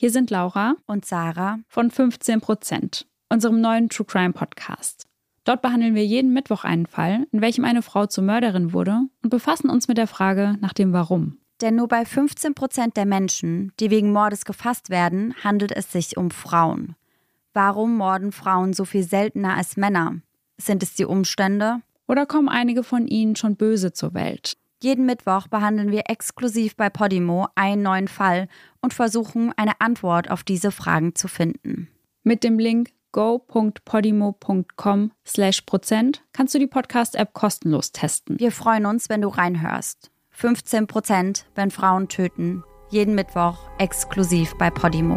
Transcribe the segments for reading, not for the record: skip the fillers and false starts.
Hier sind Laura und Sarah von 15%, unserem neuen True Crime Podcast. Dort behandeln wir jeden Mittwoch einen Fall, in welchem eine Frau zur Mörderin wurde und befassen uns mit der Frage nach dem Warum. Denn nur bei 15% der Menschen, die wegen Mordes gefasst werden, handelt es sich um Frauen. Warum morden Frauen so viel seltener als Männer? Sind es die Umstände? Oder kommen einige von ihnen schon böse zur Welt? Jeden Mittwoch behandeln wir exklusiv bei Podimo einen neuen Fall und versuchen, eine Antwort auf diese Fragen zu finden. Mit dem Link go.podimo.com/% kannst du die Podcast-App kostenlos testen. Wir freuen uns, wenn du reinhörst. 15%, wenn Frauen töten. Jeden Mittwoch exklusiv bei Podimo.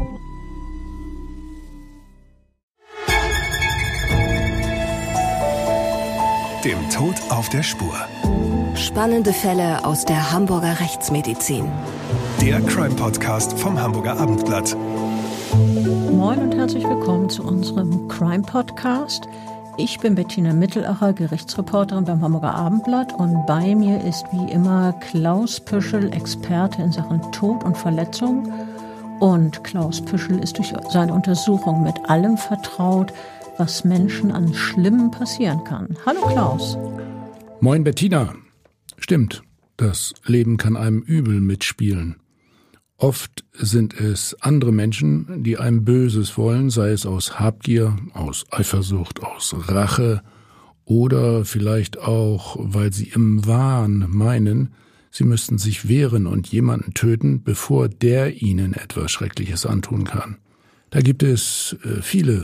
Dem Tod auf der Spur. Spannende Fälle aus der Hamburger Rechtsmedizin. Der Crime-Podcast vom Hamburger Abendblatt. Moin und herzlich willkommen zu unserem Crime-Podcast. Ich bin Bettina Mittelacher, Gerichtsreporterin beim Hamburger Abendblatt, und bei mir ist wie immer Klaus Püschel, Experte in Sachen Tod und Verletzung. Und Klaus Püschel ist durch seine Untersuchung mit allem vertraut, was Menschen an Schlimmem passieren kann. Hallo Klaus. Moin Bettina. Stimmt, das Leben kann einem übel mitspielen. Oft sind es andere Menschen, die einem Böses wollen, sei es aus Habgier, aus Eifersucht, aus Rache oder vielleicht auch, weil sie im Wahn meinen, sie müssten sich wehren und jemanden töten, bevor der ihnen etwas Schreckliches antun kann. Da gibt es viele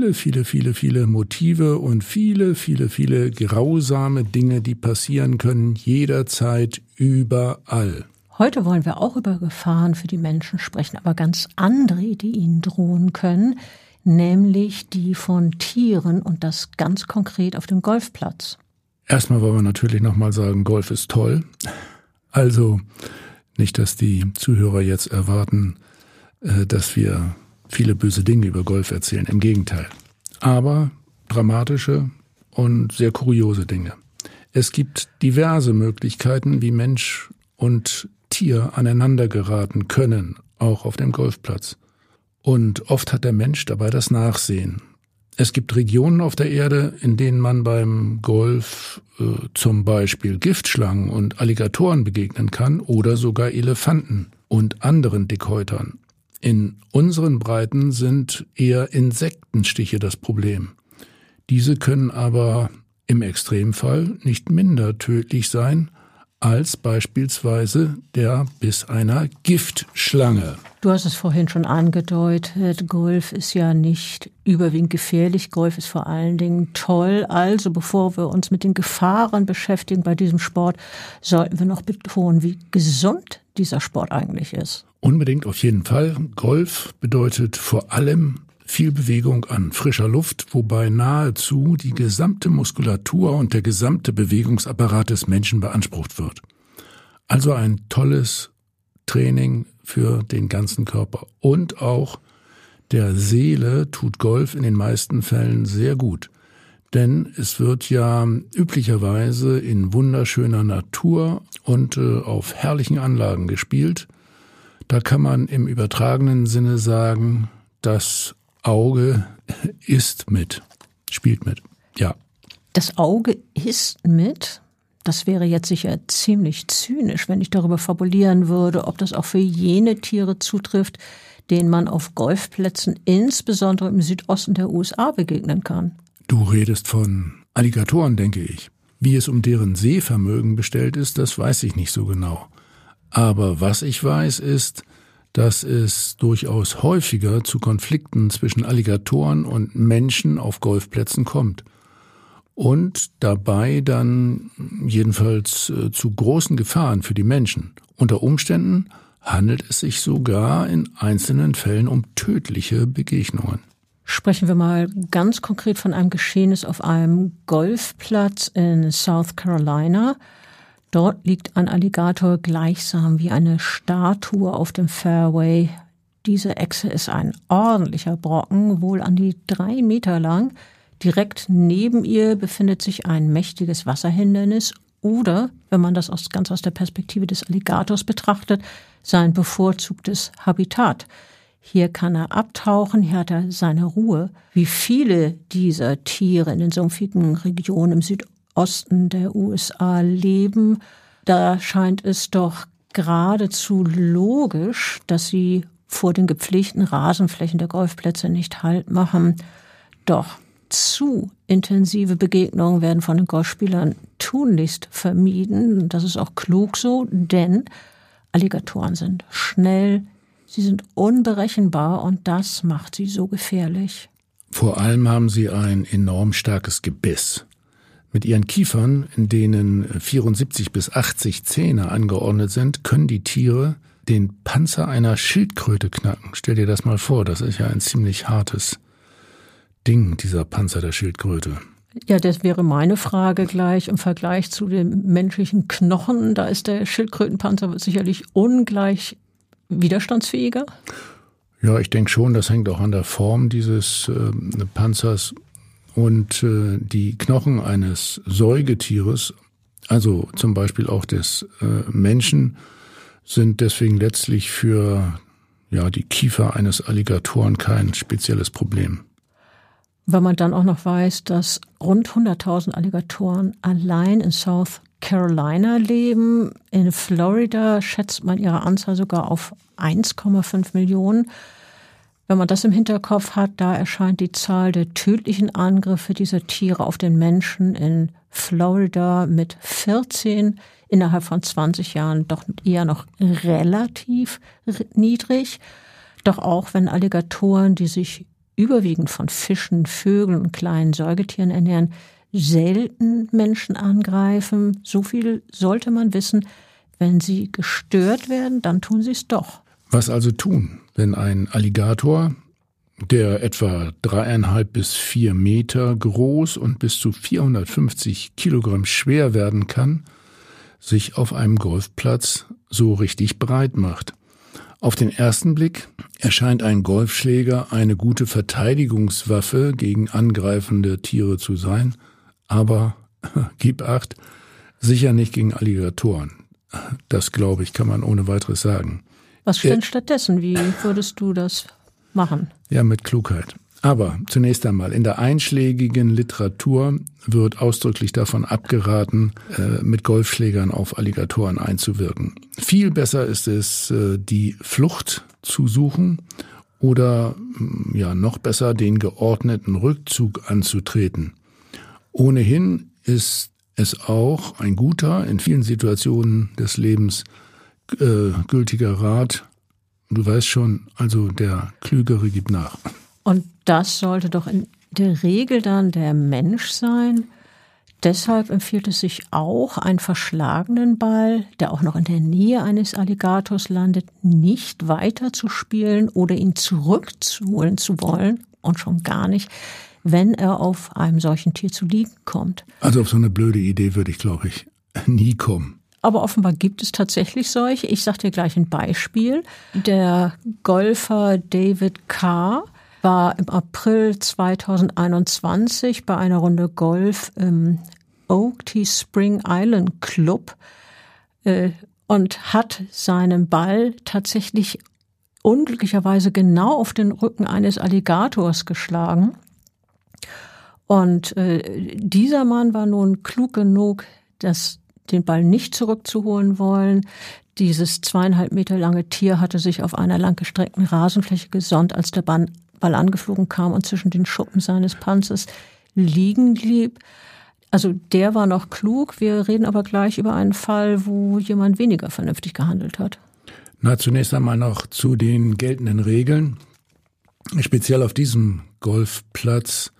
Motive und viele grausame Dinge, die passieren können, jederzeit, überall. Heute wollen wir auch über Gefahren für die Menschen sprechen, aber ganz andere, die ihnen drohen können, nämlich die von Tieren, und das ganz konkret auf dem Golfplatz. Erstmal wollen wir natürlich nochmal sagen, Golf ist toll. Also nicht, dass die Zuhörer jetzt erwarten, dass wir viele böse Dinge über Golf erzählen. Im Gegenteil. Aber dramatische und sehr kuriose Dinge. Es gibt diverse Möglichkeiten, wie Mensch und Tier aneinander geraten können, auch auf dem Golfplatz. Und oft hat der Mensch dabei das Nachsehen. Es gibt Regionen auf der Erde, in denen man beim Golf zum Beispiel Giftschlangen und Alligatoren begegnen kann oder sogar Elefanten und anderen Dickhäutern. In unseren Breiten sind eher Insektenstiche das Problem. Diese können aber im Extremfall nicht minder tödlich sein als beispielsweise der Biss einer Giftschlange. Du hast es vorhin schon angedeutet, Golf ist ja nicht überwiegend gefährlich, Golf ist vor allen Dingen toll. Also bevor wir uns mit den Gefahren beschäftigen bei diesem Sport, sollten wir noch betonen, wie gesund dieser Sport eigentlich ist. Unbedingt, auf jeden Fall. Golf bedeutet vor allem viel Bewegung an frischer Luft, wobei nahezu die gesamte Muskulatur und der gesamte Bewegungsapparat des Menschen beansprucht wird. Also ein tolles Training für den ganzen Körper. Und auch der Seele tut Golf in den meisten Fällen sehr gut. Denn es wird ja üblicherweise in wunderschöner Natur und auf herrlichen Anlagen gespielt. Da kann man im übertragenen Sinne sagen, das Auge isst mit, spielt mit, ja. Das Auge isst mit? Das wäre jetzt sicher ziemlich zynisch, wenn ich darüber fabulieren würde, ob das auch für jene Tiere zutrifft, denen man auf Golfplätzen, insbesondere im Südosten der USA, begegnen kann. Du redest von Alligatoren, denke ich. Wie es um deren Sehvermögen bestellt ist, das weiß ich nicht so genau. Aber was ich weiß, ist, dass es durchaus häufiger zu Konflikten zwischen Alligatoren und Menschen auf Golfplätzen kommt. Und dabei dann jedenfalls zu großen Gefahren für die Menschen. Unter Umständen handelt es sich sogar in einzelnen Fällen um tödliche Begegnungen. Sprechen wir mal ganz konkret von einem Geschehnis auf einem Golfplatz in South Carolina. Dort liegt ein Alligator gleichsam wie eine Statue auf dem Fairway. Diese Echse ist ein ordentlicher Brocken, wohl an die 3 Meter lang. Direkt neben ihr befindet sich ein mächtiges Wasserhindernis oder, wenn man das ganz aus der Perspektive des Alligators betrachtet, sein bevorzugtes Habitat. Hier kann er abtauchen, hier hat er seine Ruhe. Wie viele dieser Tiere in den sumpfigen Regionen im Südosten der USA leben, da scheint es doch geradezu logisch, dass sie vor den gepflegten Rasenflächen der Golfplätze nicht Halt machen. Doch zu intensive Begegnungen werden von den Golfspielern tunlichst vermieden. Das ist auch klug so, denn Alligatoren sind schnell, sie sind unberechenbar und das macht sie so gefährlich. Vor allem haben sie ein enorm starkes Gebiss. Mit ihren Kiefern, in denen 74 bis 80 Zähne angeordnet sind, können die Tiere den Panzer einer Schildkröte knacken. Stell dir das mal vor, das ist ja ein ziemlich hartes Ding, dieser Panzer der Schildkröte. Ja, das wäre meine Frage gleich im Vergleich zu dem menschlichen Knochen. Da ist der Schildkrötenpanzer sicherlich ungleich widerstandsfähiger. Ja, ich denke schon, das hängt auch an der Form dieses Panzers. Und die Knochen eines Säugetieres, also zum Beispiel auch des Menschen, sind deswegen letztlich für die Kiefer eines Alligatoren kein spezielles Problem. Wenn man dann auch noch weiß, dass rund 100.000 Alligatoren allein in South Carolina leben, in Florida schätzt man ihre Anzahl sogar auf 1,5 Millionen. Wenn man das im Hinterkopf hat, da erscheint die Zahl der tödlichen Angriffe dieser Tiere auf den Menschen in Florida mit 14 innerhalb von 20 Jahren doch eher noch relativ niedrig. Doch auch wenn Alligatoren, die sich überwiegend von Fischen, Vögeln und kleinen Säugetieren ernähren, selten Menschen angreifen, so viel sollte man wissen, wenn sie gestört werden, dann tun sie es doch. Was also tun, wenn ein Alligator, der etwa 3,5 bis 4 Meter groß und bis zu 450 Kilogramm schwer werden kann, sich auf einem Golfplatz so richtig breit macht? Auf den ersten Blick erscheint ein Golfschläger eine gute Verteidigungswaffe gegen angreifende Tiere zu sein, aber gib acht, sicher nicht gegen Alligatoren. Das, glaube ich, kann man ohne weiteres sagen. Was denn stattdessen? Wie würdest du das machen? Ja, mit Klugheit. Aber zunächst einmal, in der einschlägigen Literatur wird ausdrücklich davon abgeraten, mit Golfschlägern auf Alligatoren einzuwirken. Viel besser ist es, die Flucht zu suchen oder noch besser den geordneten Rückzug anzutreten. Ohnehin ist es auch ein guter, in vielen Situationen des Lebens gültiger Rat. Du weißt schon, also der Klügere gibt nach. Und das sollte doch in der Regel dann der Mensch sein. Deshalb empfiehlt es sich auch, einen verschlagenen Ball, der auch noch in der Nähe eines Alligators landet, nicht weiter zu spielen oder ihn zurückzuholen zu wollen und schon gar nicht, wenn er auf einem solchen Tier zu liegen kommt. Also auf so eine blöde Idee würde ich, glaube ich, nie kommen. Aber offenbar gibt es tatsächlich solche. Ich sage dir gleich ein Beispiel. Der Golfer David Carr war im April 2021 bei einer Runde Golf im Oakley Spring Island Club und hat seinen Ball tatsächlich unglücklicherweise genau auf den Rücken eines Alligators geschlagen. Und dieser Mann war nun klug genug, den Ball nicht zurückzuholen wollen. Dieses 2,5 Meter lange Tier hatte sich auf einer langgestreckten Rasenfläche gesonnt, als der Ball angeflogen kam und zwischen den Schuppen seines Panzers liegen blieb. Also der war noch klug. Wir reden aber gleich über einen Fall, wo jemand weniger vernünftig gehandelt hat. Na, zunächst einmal noch zu den geltenden Regeln. Speziell auf diesem Golfplatz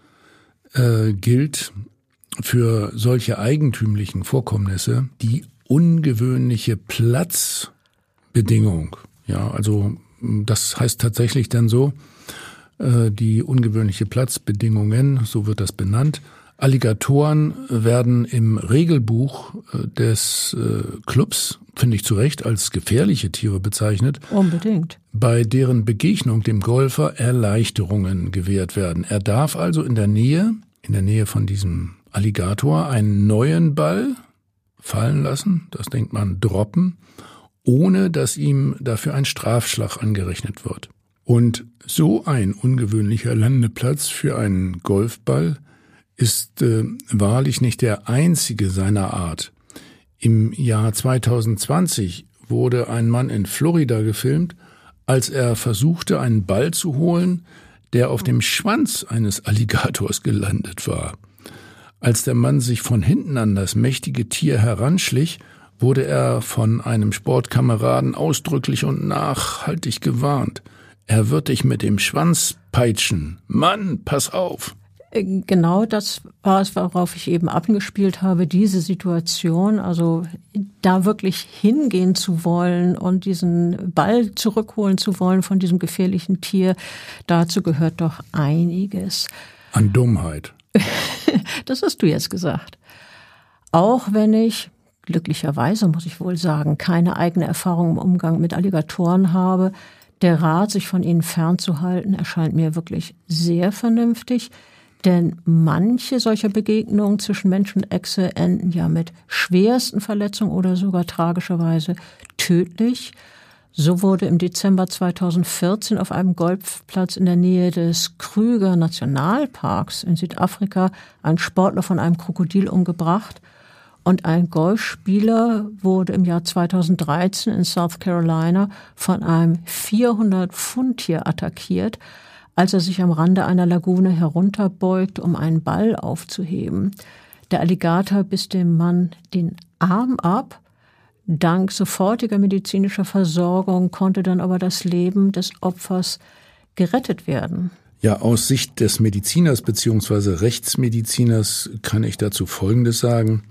gilt für solche eigentümlichen Vorkommnisse die ungewöhnliche Platzbedingung. Ja, also das heißt tatsächlich dann so, die ungewöhnliche Platzbedingungen, so wird das benannt. Alligatoren werden im Regelbuch des Clubs, finde ich zu Recht, als gefährliche Tiere bezeichnet. Unbedingt. Bei deren Begegnung dem Golfer Erleichterungen gewährt werden. Er darf also in der Nähe von diesem Alligator einen neuen Ball fallen lassen, das denkt man droppen, ohne dass ihm dafür ein Strafschlag angerechnet wird. Und so ein ungewöhnlicher Landeplatz für einen Golfball ist wahrlich nicht der einzige seiner Art. Im Jahr 2020 wurde ein Mann in Florida gefilmt, als er versuchte, einen Ball zu holen, der auf dem Schwanz eines Alligators gelandet war. Als der Mann sich von hinten an das mächtige Tier heranschlich, wurde er von einem Sportkameraden ausdrücklich und nachhaltig gewarnt. Er wird dich mit dem Schwanz peitschen. Mann, pass auf! Genau das war es, worauf ich eben abgespielt habe, diese Situation, also da wirklich hingehen zu wollen und diesen Ball zurückholen zu wollen von diesem gefährlichen Tier, dazu gehört doch einiges. An Dummheit. Das hast du jetzt gesagt. Auch wenn ich, glücklicherweise muss ich wohl sagen, keine eigene Erfahrung im Umgang mit Alligatoren habe, der Rat, sich von ihnen fernzuhalten, erscheint mir wirklich sehr vernünftig. Denn manche solcher Begegnungen zwischen Mensch und Echse enden ja mit schwersten Verletzungen oder sogar tragischerweise tödlich. So wurde im Dezember 2014 auf einem Golfplatz in der Nähe des Kruger Nationalparks in Südafrika ein Sportler von einem Krokodil umgebracht. Und ein Golfspieler wurde im Jahr 2013 in South Carolina von einem 400-Pfund-Tier attackiert, als er sich am Rande einer Lagune herunterbeugt, um einen Ball aufzuheben. Der Alligator biss dem Mann den Arm ab. Dank sofortiger medizinischer Versorgung konnte dann aber das Leben des Opfers gerettet werden. Ja, aus Sicht des Mediziners bzw. Rechtsmediziners kann ich dazu Folgendes sagen.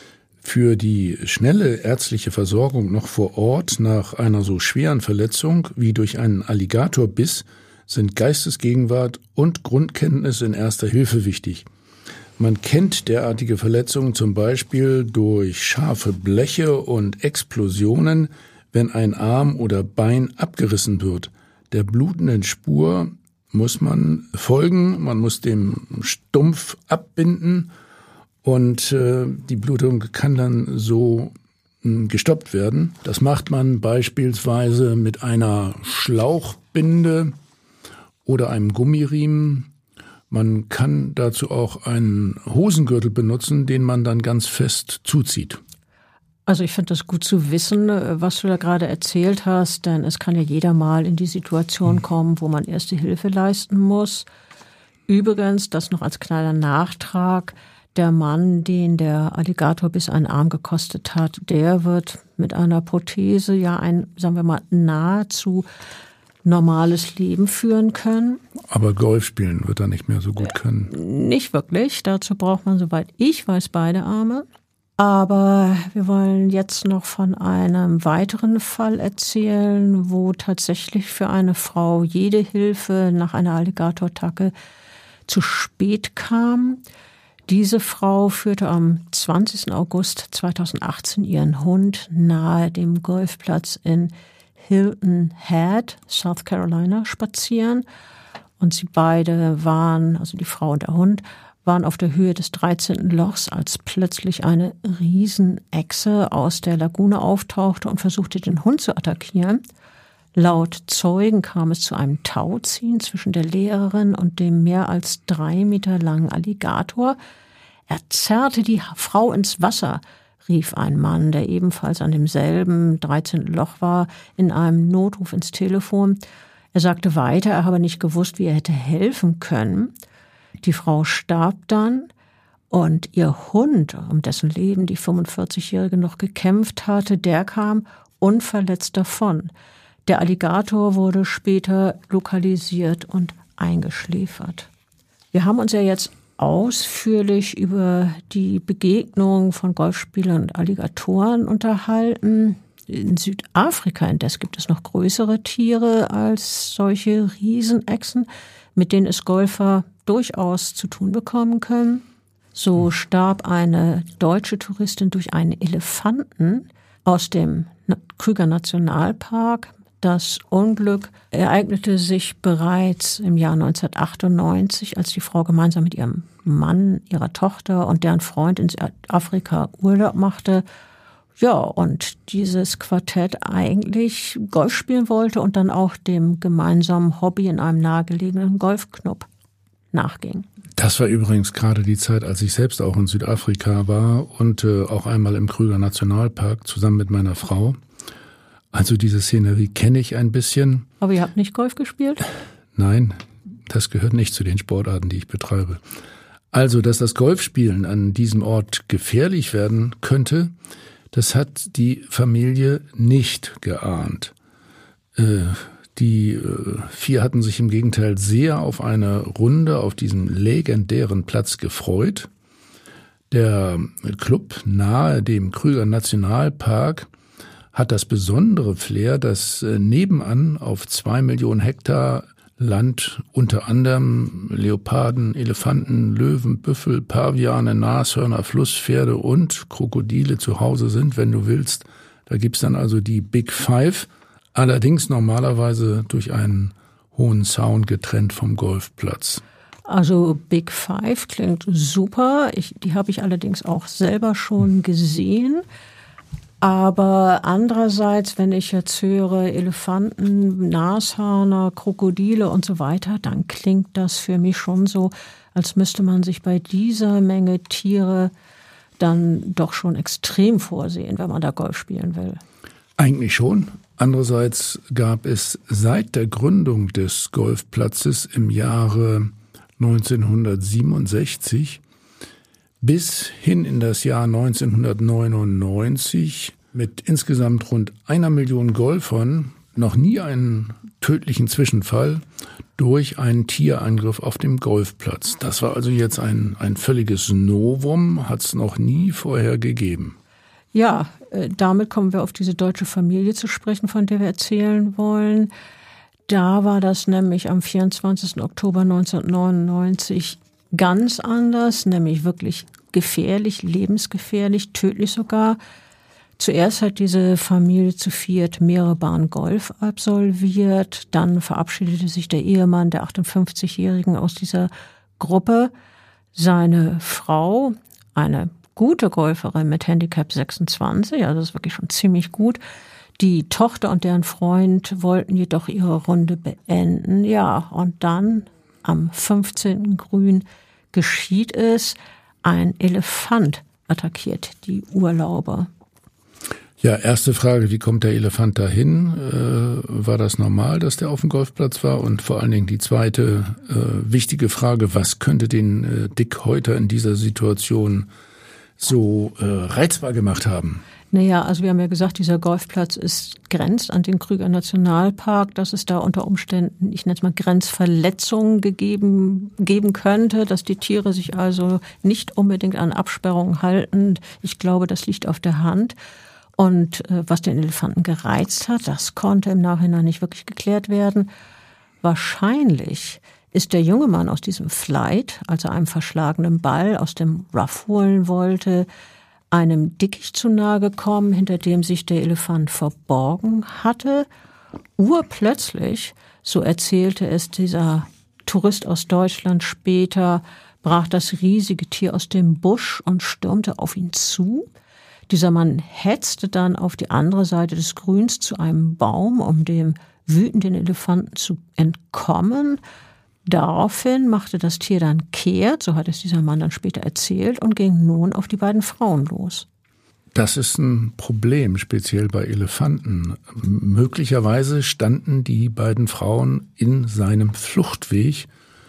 Für die schnelle ärztliche Versorgung noch vor Ort nach einer so schweren Verletzung wie durch einen Alligatorbiss sind Geistesgegenwart und Grundkenntnis in Erster Hilfe wichtig. Man kennt derartige Verletzungen zum Beispiel durch scharfe Bleche und Explosionen, wenn ein Arm oder Bein abgerissen wird. Der blutenden Spur muss man folgen, man muss den Stumpf abbinden und die Blutung kann dann so gestoppt werden. Das macht man beispielsweise mit einer Schlauchbinde oder einem Gummiriemen. Man kann dazu auch einen Hosengürtel benutzen, den man dann ganz fest zuzieht. Also ich finde das gut zu wissen, was du da gerade erzählt hast, denn es kann ja jeder mal in die Situation kommen, wo man erste Hilfe leisten muss. Übrigens, das noch als kleiner Nachtrag, der Mann, den der Alligatorbiss einen Arm gekostet hat, der wird mit einer Prothese ja ein, sagen wir mal, nahezu normales Leben führen können. Aber Golf spielen wird er nicht mehr so gut können. Nicht wirklich. Dazu braucht man, soweit ich weiß, beide Arme. Aber wir wollen jetzt noch von einem weiteren Fall erzählen, wo tatsächlich für eine Frau jede Hilfe nach einer Alligator-Attacke zu spät kam. Diese Frau führte am 20. August 2018 ihren Hund nahe dem Golfplatz in Hilton Head, South Carolina, spazieren. Und sie beide waren, also die Frau und der Hund, waren auf der Höhe des 13. Lochs, als plötzlich eine Riesenechse aus der Lagune auftauchte und versuchte, den Hund zu attackieren. Laut Zeugen kam es zu einem Tauziehen zwischen der Lehrerin und dem mehr als 3 Meter langen Alligator. Er zerrte die Frau ins Wasser, rief ein Mann, der ebenfalls an demselben 13. Loch war, in einem Notruf ins Telefon. Er sagte weiter, er habe nicht gewusst, wie er hätte helfen können. Die Frau starb dann und ihr Hund, um dessen Leben die 45-Jährige noch gekämpft hatte, der kam unverletzt davon. Der Alligator wurde später lokalisiert und eingeschläfert. Wir haben uns ja jetzt ausführlich über die Begegnung von Golfspielern und Alligatoren unterhalten. In Südafrika indes gibt es noch größere Tiere als solche Riesenechsen, mit denen es Golfer durchaus zu tun bekommen können. So starb eine deutsche Touristin durch einen Elefanten aus dem Kruger Nationalpark. Das Unglück ereignete sich bereits im Jahr 1998, als die Frau gemeinsam mit ihrem Mann, ihrer Tochter und deren Freund in Südafrika Urlaub machte. Ja, und dieses Quartett eigentlich Golf spielen wollte und dann auch dem gemeinsamen Hobby in einem nahegelegenen Golfclub nachging. Das war übrigens gerade die Zeit, als ich selbst auch in Südafrika war und auch einmal im Krüger Nationalpark zusammen mit meiner Frau. Also diese Szenerie kenne ich ein bisschen. Aber ihr habt nicht Golf gespielt? Nein, das gehört nicht zu den Sportarten, die ich betreibe. Also, dass das Golfspielen an diesem Ort gefährlich werden könnte, das hat die Familie nicht geahnt. Die vier hatten sich im Gegenteil sehr auf eine Runde auf diesem legendären Platz gefreut. Der Club nahe dem Krüger Nationalpark hat das besondere Flair, dass nebenan auf 2 Millionen Hektar Land unter anderem Leoparden, Elefanten, Löwen, Büffel, Paviane, Nashörner, Flusspferde und Krokodile zu Hause sind, wenn du willst. Da gibt's dann also die Big Five. Allerdings normalerweise durch einen hohen Zaun getrennt vom Golfplatz. Also Big Five klingt super. Die habe ich allerdings auch selber schon gesehen. Aber andererseits, wenn ich jetzt höre Elefanten, Nashörner, Krokodile und so weiter, dann klingt das für mich schon so, als müsste man sich bei dieser Menge Tiere dann doch schon extrem vorsehen, wenn man da Golf spielen will. Eigentlich schon. Andererseits gab es seit der Gründung des Golfplatzes im Jahre 1967 bis hin in das Jahr 1999 mit insgesamt rund 1 Million Golfern noch nie einen tödlichen Zwischenfall durch einen Tierangriff auf dem Golfplatz. Das war also jetzt ein völliges Novum, hat es noch nie vorher gegeben. Ja, damit kommen wir auf diese deutsche Familie zu sprechen, von der wir erzählen wollen. Da war das nämlich am 24. Oktober 1999 ganz anders, nämlich wirklich gefährlich, lebensgefährlich, tödlich sogar. Zuerst hat diese Familie zu viert mehrere Bahnen Golf absolviert. Dann verabschiedete sich der Ehemann der 58-Jährigen aus dieser Gruppe. Seine Frau, eine gute Golferin mit Handicap 26, also das ist wirklich schon ziemlich gut. Die Tochter und deren Freund wollten jedoch ihre Runde beenden. Ja, und dann am 15. Grün geschieht es. Ein Elefant attackiert die Urlauber. Ja, erste Frage, wie kommt der Elefant dahin? War das normal, dass der auf dem Golfplatz war? Und vor allen Dingen die zweite wichtige Frage, was könnte den Dickhäuter in dieser Situation so reizbar gemacht haben? Naja, also wir haben ja gesagt, dieser Golfplatz grenzt an den Krüger Nationalpark, dass es da unter Umständen, ich nenne es mal Grenzverletzungen geben könnte, dass die Tiere sich also nicht unbedingt an Absperrungen halten. Ich glaube, das liegt auf der Hand. Und was den Elefanten gereizt hat, das konnte im Nachhinein nicht wirklich geklärt werden. Wahrscheinlich ist der junge Mann aus diesem Flight, als er einem verschlagenen Ball aus dem Rough holen wollte, einem Dickicht zu nahe gekommen, hinter dem sich der Elefant verborgen hatte. Urplötzlich, so erzählte es dieser Tourist aus Deutschland später, brach das riesige Tier aus dem Busch und stürmte auf ihn zu. Dieser Mann hetzte dann auf die andere Seite des Grüns zu einem Baum, um dem wütenden Elefanten zu entkommen. Daraufhin machte das Tier dann kehrt, so hat es dieser Mann dann später erzählt, und ging nun auf die beiden Frauen los. Das ist ein Problem, speziell bei Elefanten. Möglicherweise standen die beiden Frauen in seinem Fluchtweg.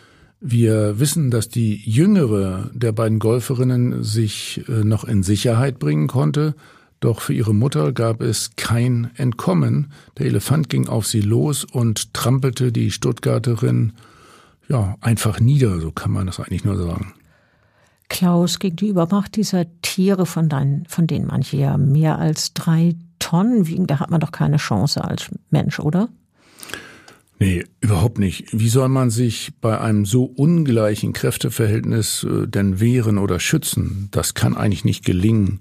Wir wissen, dass die jüngere der beiden Golferinnen sich noch in Sicherheit bringen konnte. Doch für ihre Mutter gab es kein Entkommen. Der Elefant ging auf sie los und trampelte die Stuttgarterin einfach nieder, so kann man das eigentlich nur sagen. Klaus, gegen die Übermacht dieser Tiere, von denen manche ja mehr als 3 Tonnen wiegen, da hat man doch keine Chance als Mensch, oder? Nee, überhaupt nicht. Wie soll man sich bei einem so ungleichen Kräfteverhältnis denn wehren oder schützen? Das kann eigentlich nicht gelingen.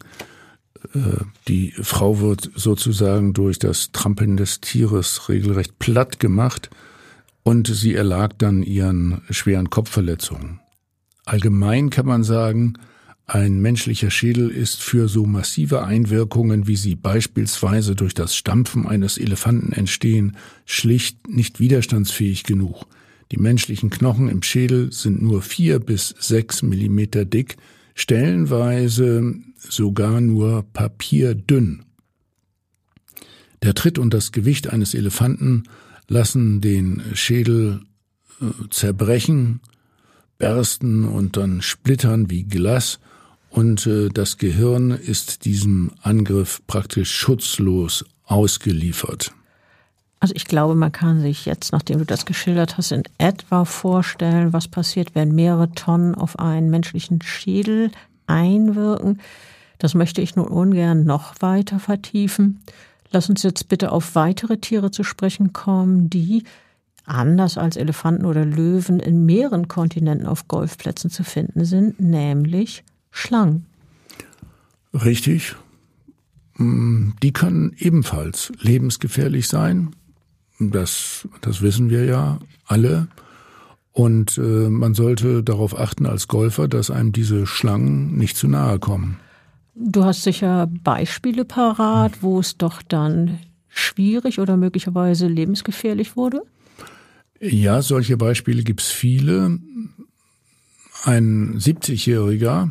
Die Frau wird sozusagen durch das Trampeln des Tieres regelrecht platt gemacht und sie erlag dann ihren schweren Kopfverletzungen. Allgemein kann man sagen, Ein menschlicher Schädel ist für so massive Einwirkungen, wie sie beispielsweise durch das Stampfen eines Elefanten entstehen, schlicht nicht widerstandsfähig genug. Die menschlichen Knochen im Schädel sind nur 4 bis 6 Millimeter dick, stellenweise sogar nur papierdünn. Der Tritt und das Gewicht eines Elefanten lassen den Schädel zerbrechen, bersten und dann splittern wie Glas, und das Gehirn ist diesem Angriff praktisch schutzlos ausgeliefert. Also ich glaube, man kann sich jetzt, nachdem du das geschildert hast, in etwa vorstellen, was passiert, wenn mehrere Tonnen auf einen menschlichen Schädel einwirken. Das möchte ich nun ungern noch weiter vertiefen. Lass uns jetzt bitte auf weitere Tiere zu sprechen kommen, die, anders als Elefanten oder Löwen, in mehreren Kontinenten auf Golfplätzen zu finden sind, nämlich Schlangen. Richtig. Die können ebenfalls lebensgefährlich sein. Das wissen wir ja alle. Und man sollte darauf achten als Golfer, dass einem diese Schlangen nicht zu nahe kommen. Du hast sicher Beispiele parat, wo es doch dann schwierig oder möglicherweise lebensgefährlich wurde? Ja, solche Beispiele gibt es viele. Ein 70-Jähriger,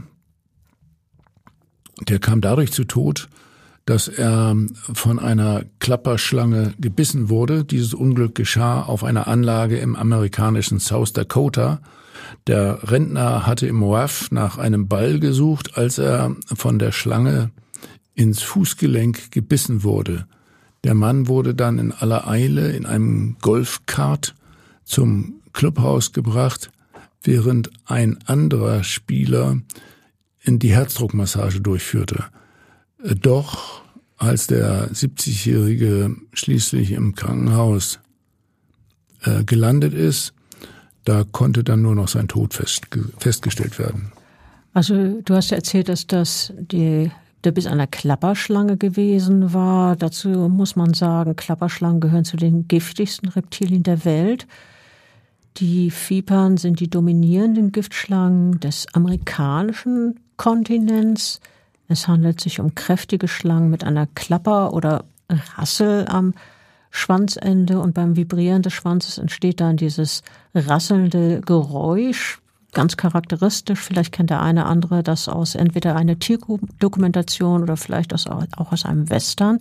der kam dadurch zu Tod, dass er von einer Klapperschlange gebissen wurde. Dieses Unglück geschah auf einer Anlage im amerikanischen South Dakota. Der Rentner hatte im Rough nach einem Ball gesucht, als er von der Schlange ins Fußgelenk gebissen wurde. Der Mann wurde dann in aller Eile in einem Golfkart zum Clubhaus gebracht, während ein anderer Spieler in die Herzdruckmassage durchführte. Doch als der 70-Jährige schließlich im Krankenhaus gelandet ist, da konnte dann nur noch sein Tod festgestellt werden. Also du hast ja erzählt, dass das der Biss einer Klapperschlange gewesen war. Dazu muss man sagen, Klapperschlangen gehören zu den giftigsten Reptilien der Welt. Die Vipern sind die dominierenden Giftschlangen des amerikanischen Kontinents. Es handelt sich um kräftige Schlangen mit einer Klapper oder Rassel am Schwanzende, und beim Vibrieren des Schwanzes entsteht dann dieses rasselnde Geräusch, ganz charakteristisch. Vielleicht kennt der eine andere das aus entweder einer Tierdokumentation oder vielleicht auch aus einem Western.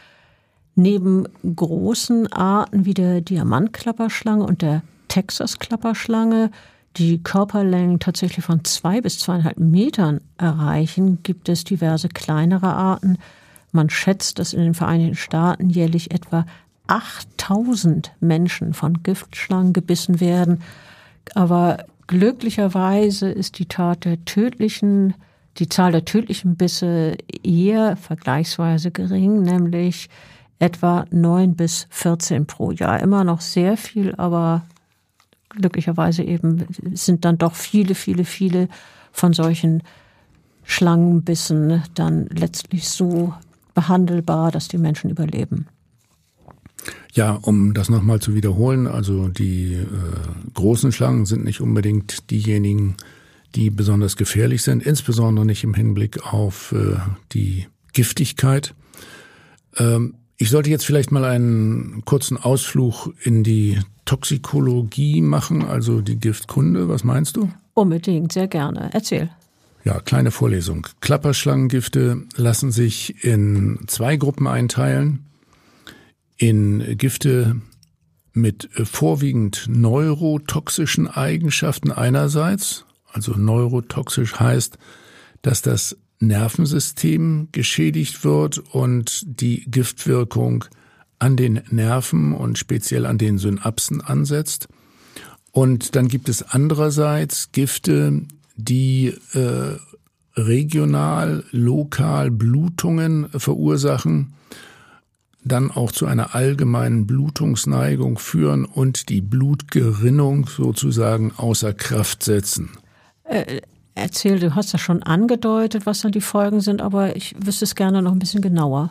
Neben großen Arten wie der Diamantklapperschlange und der Texas-Klapperschlange, die Körperlängen tatsächlich von 2 bis 2,5 Metern erreichen, gibt es diverse kleinere Arten. Man schätzt, dass in den Vereinigten Staaten jährlich etwa 8000 Menschen von Giftschlangen gebissen werden. Aber glücklicherweise ist die Zahl der tödlichen Bisse eher vergleichsweise gering, nämlich etwa 9 bis 14 pro Jahr. Immer noch sehr viel, aber glücklicherweise eben sind dann doch viele von solchen Schlangenbissen dann letztlich so behandelbar, dass die Menschen überleben. Ja, um das nochmal zu wiederholen, also die großen Schlangen sind nicht unbedingt diejenigen, die besonders gefährlich sind, insbesondere nicht im Hinblick auf die Giftigkeit. Ich sollte jetzt vielleicht mal einen kurzen Ausflug in die Toxikologie machen, also die Giftkunde. Was meinst du? Unbedingt, sehr gerne. Erzähl. Ja, kleine Vorlesung. Klapperschlangengifte lassen sich in 2 Gruppen einteilen. In Gifte mit vorwiegend neurotoxischen Eigenschaften einerseits. Also neurotoxisch heißt, dass das Nervensystem geschädigt wird und die Giftwirkung an den Nerven und speziell an den Synapsen ansetzt. Und dann gibt es andererseits Gifte, die regional, lokal Blutungen verursachen, dann auch zu einer allgemeinen Blutungsneigung führen und die Blutgerinnung sozusagen außer Kraft setzen. Erzähl, du hast das schon angedeutet, was dann die Folgen sind, aber ich wüsste es gerne noch ein bisschen genauer.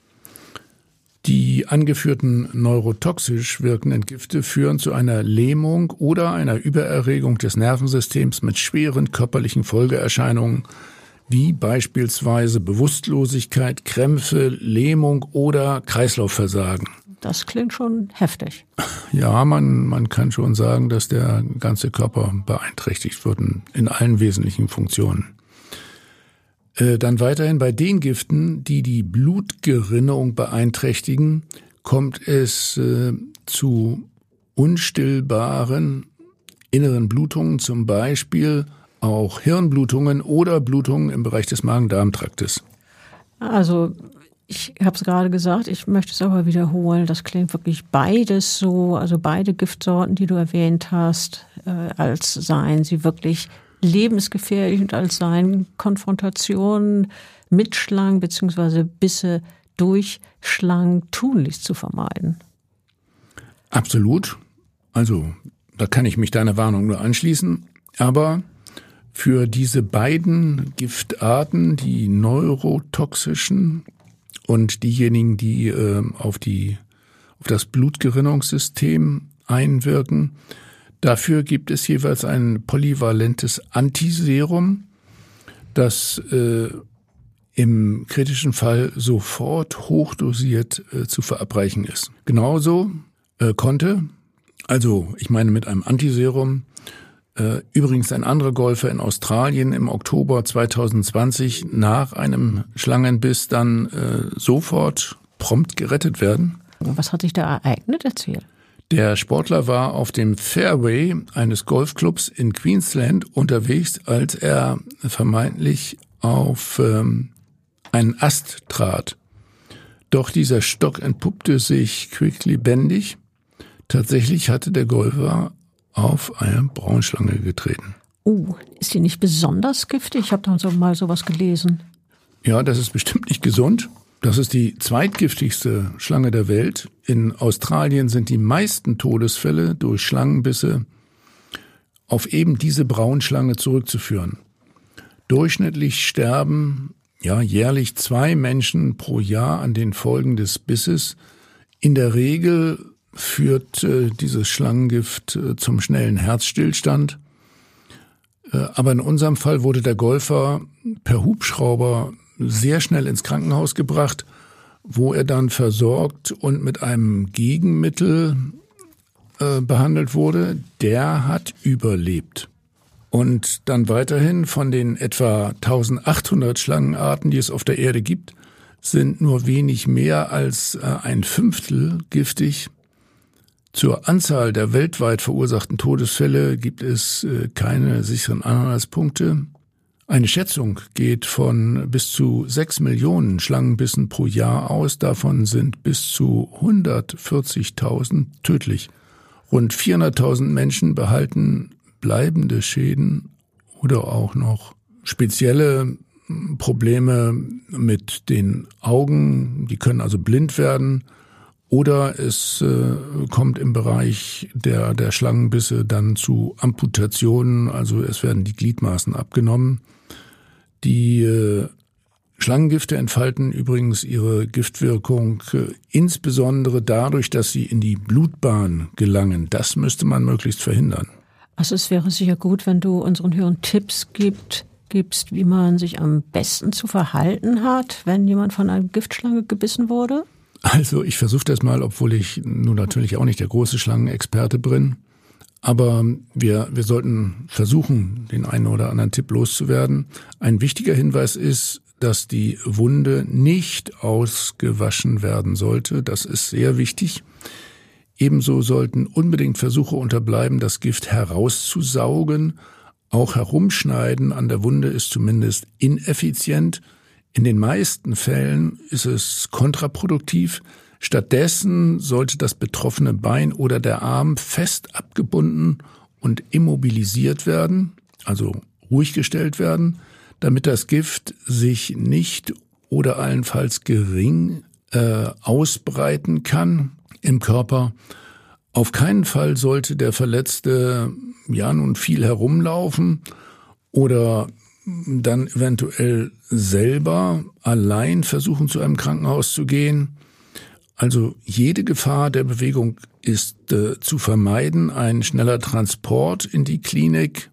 Die angeführten neurotoxisch wirkenden Gifte führen zu einer Lähmung oder einer Übererregung des Nervensystems mit schweren körperlichen Folgeerscheinungen wie beispielsweise Bewusstlosigkeit, Krämpfe, Lähmung oder Kreislaufversagen. Das klingt schon heftig. Ja, man kann schon sagen, dass der ganze Körper beeinträchtigt wird in allen wesentlichen Funktionen. Dann weiterhin bei den Giften, die die Blutgerinnung beeinträchtigen, kommt es zu unstillbaren inneren Blutungen, zum Beispiel auch Hirnblutungen oder Blutungen im Bereich des Magen-Darm-Traktes. Also ich habe es gerade gesagt, ich möchte es aber wiederholen. Das klingt wirklich beides so, also beide Giftsorten, die du erwähnt hast, als seien sie wirklich lebensgefährlich und als seien Konfrontationen mit Schlangen bzw. Bisse durch Schlangen tunlichst zu vermeiden. Absolut. Also da kann ich mich deiner Warnung nur anschließen. Aber für diese beiden Giftarten, die neurotoxischen und diejenigen, die auf das Blutgerinnungssystem einwirken, dafür gibt es jeweils ein polyvalentes Antiserum, das im kritischen Fall sofort hochdosiert zu verabreichen ist. Genauso konnte, also ich meine mit einem Antiserum, übrigens ein anderer Golfer in Australien im Oktober 2020 nach einem Schlangenbiss dann sofort prompt gerettet werden. Was hat sich da ereignet? Erzähl. Der Sportler war auf dem Fairway eines Golfclubs in Queensland unterwegs, als er vermeintlich auf einen Ast trat. Doch dieser Stock entpuppte sich quicklebendig. Tatsächlich hatte der Golfer auf eine Braunschlange getreten. Ist die nicht besonders giftig? Ich habe da so mal sowas gelesen. Ja, das ist bestimmt nicht gesund. Das ist die zweitgiftigste Schlange der Welt. In Australien sind die meisten Todesfälle durch Schlangenbisse auf eben diese Braunschlange zurückzuführen. Durchschnittlich sterben jährlich 2 Menschen pro Jahr an den Folgen des Bisses. In der Regel führt dieses Schlangengift zum schnellen Herzstillstand. Aber in unserem Fall wurde der Golfer per Hubschrauber sehr schnell ins Krankenhaus gebracht, wo er dann versorgt und mit einem Gegenmittel behandelt wurde. Der hat überlebt. Und dann weiterhin von den etwa 1800 Schlangenarten, die es auf der Erde gibt, sind nur wenig mehr als ein Fünftel giftig. Zur Anzahl der weltweit verursachten Todesfälle gibt es keine sicheren Anhaltspunkte. Eine Schätzung geht von bis zu 6 Millionen Schlangenbissen pro Jahr aus. Davon sind bis zu 140.000 tödlich. Rund 400.000 Menschen behalten bleibende Schäden oder auch noch spezielle Probleme mit den Augen. Die können also blind werden. Oder es kommt im Bereich der Schlangenbisse dann zu Amputationen, also es werden die Gliedmaßen abgenommen. Die Schlangengifte entfalten übrigens ihre Giftwirkung insbesondere dadurch, dass sie in die Blutbahn gelangen. Das müsste man möglichst verhindern. Also es wäre sicher gut, wenn du unseren Hörern Tipps gibst, wie man sich am besten zu verhalten hat, wenn jemand von einer Giftschlange gebissen wurde. Also ich versuche das mal, obwohl ich nun natürlich auch nicht der große Schlangenexperte bin. Aber wir sollten versuchen, den einen oder anderen Tipp loszuwerden. Ein wichtiger Hinweis ist, dass die Wunde nicht ausgewaschen werden sollte. Das ist sehr wichtig. Ebenso sollten unbedingt Versuche unterbleiben, das Gift herauszusaugen. Auch Herumschneiden an der Wunde ist zumindest ineffizient. In den meisten Fällen ist es kontraproduktiv. Stattdessen sollte das betroffene Bein oder der Arm fest abgebunden und immobilisiert werden, also ruhig gestellt werden, damit das Gift sich nicht oder allenfalls gering ausbreiten kann im Körper. Auf keinen Fall sollte der Verletzte nun viel herumlaufen oder dann eventuell selber allein versuchen, zu einem Krankenhaus zu gehen. Also jede Gefahr der Bewegung ist zu vermeiden. Ein schneller Transport in die Klinik,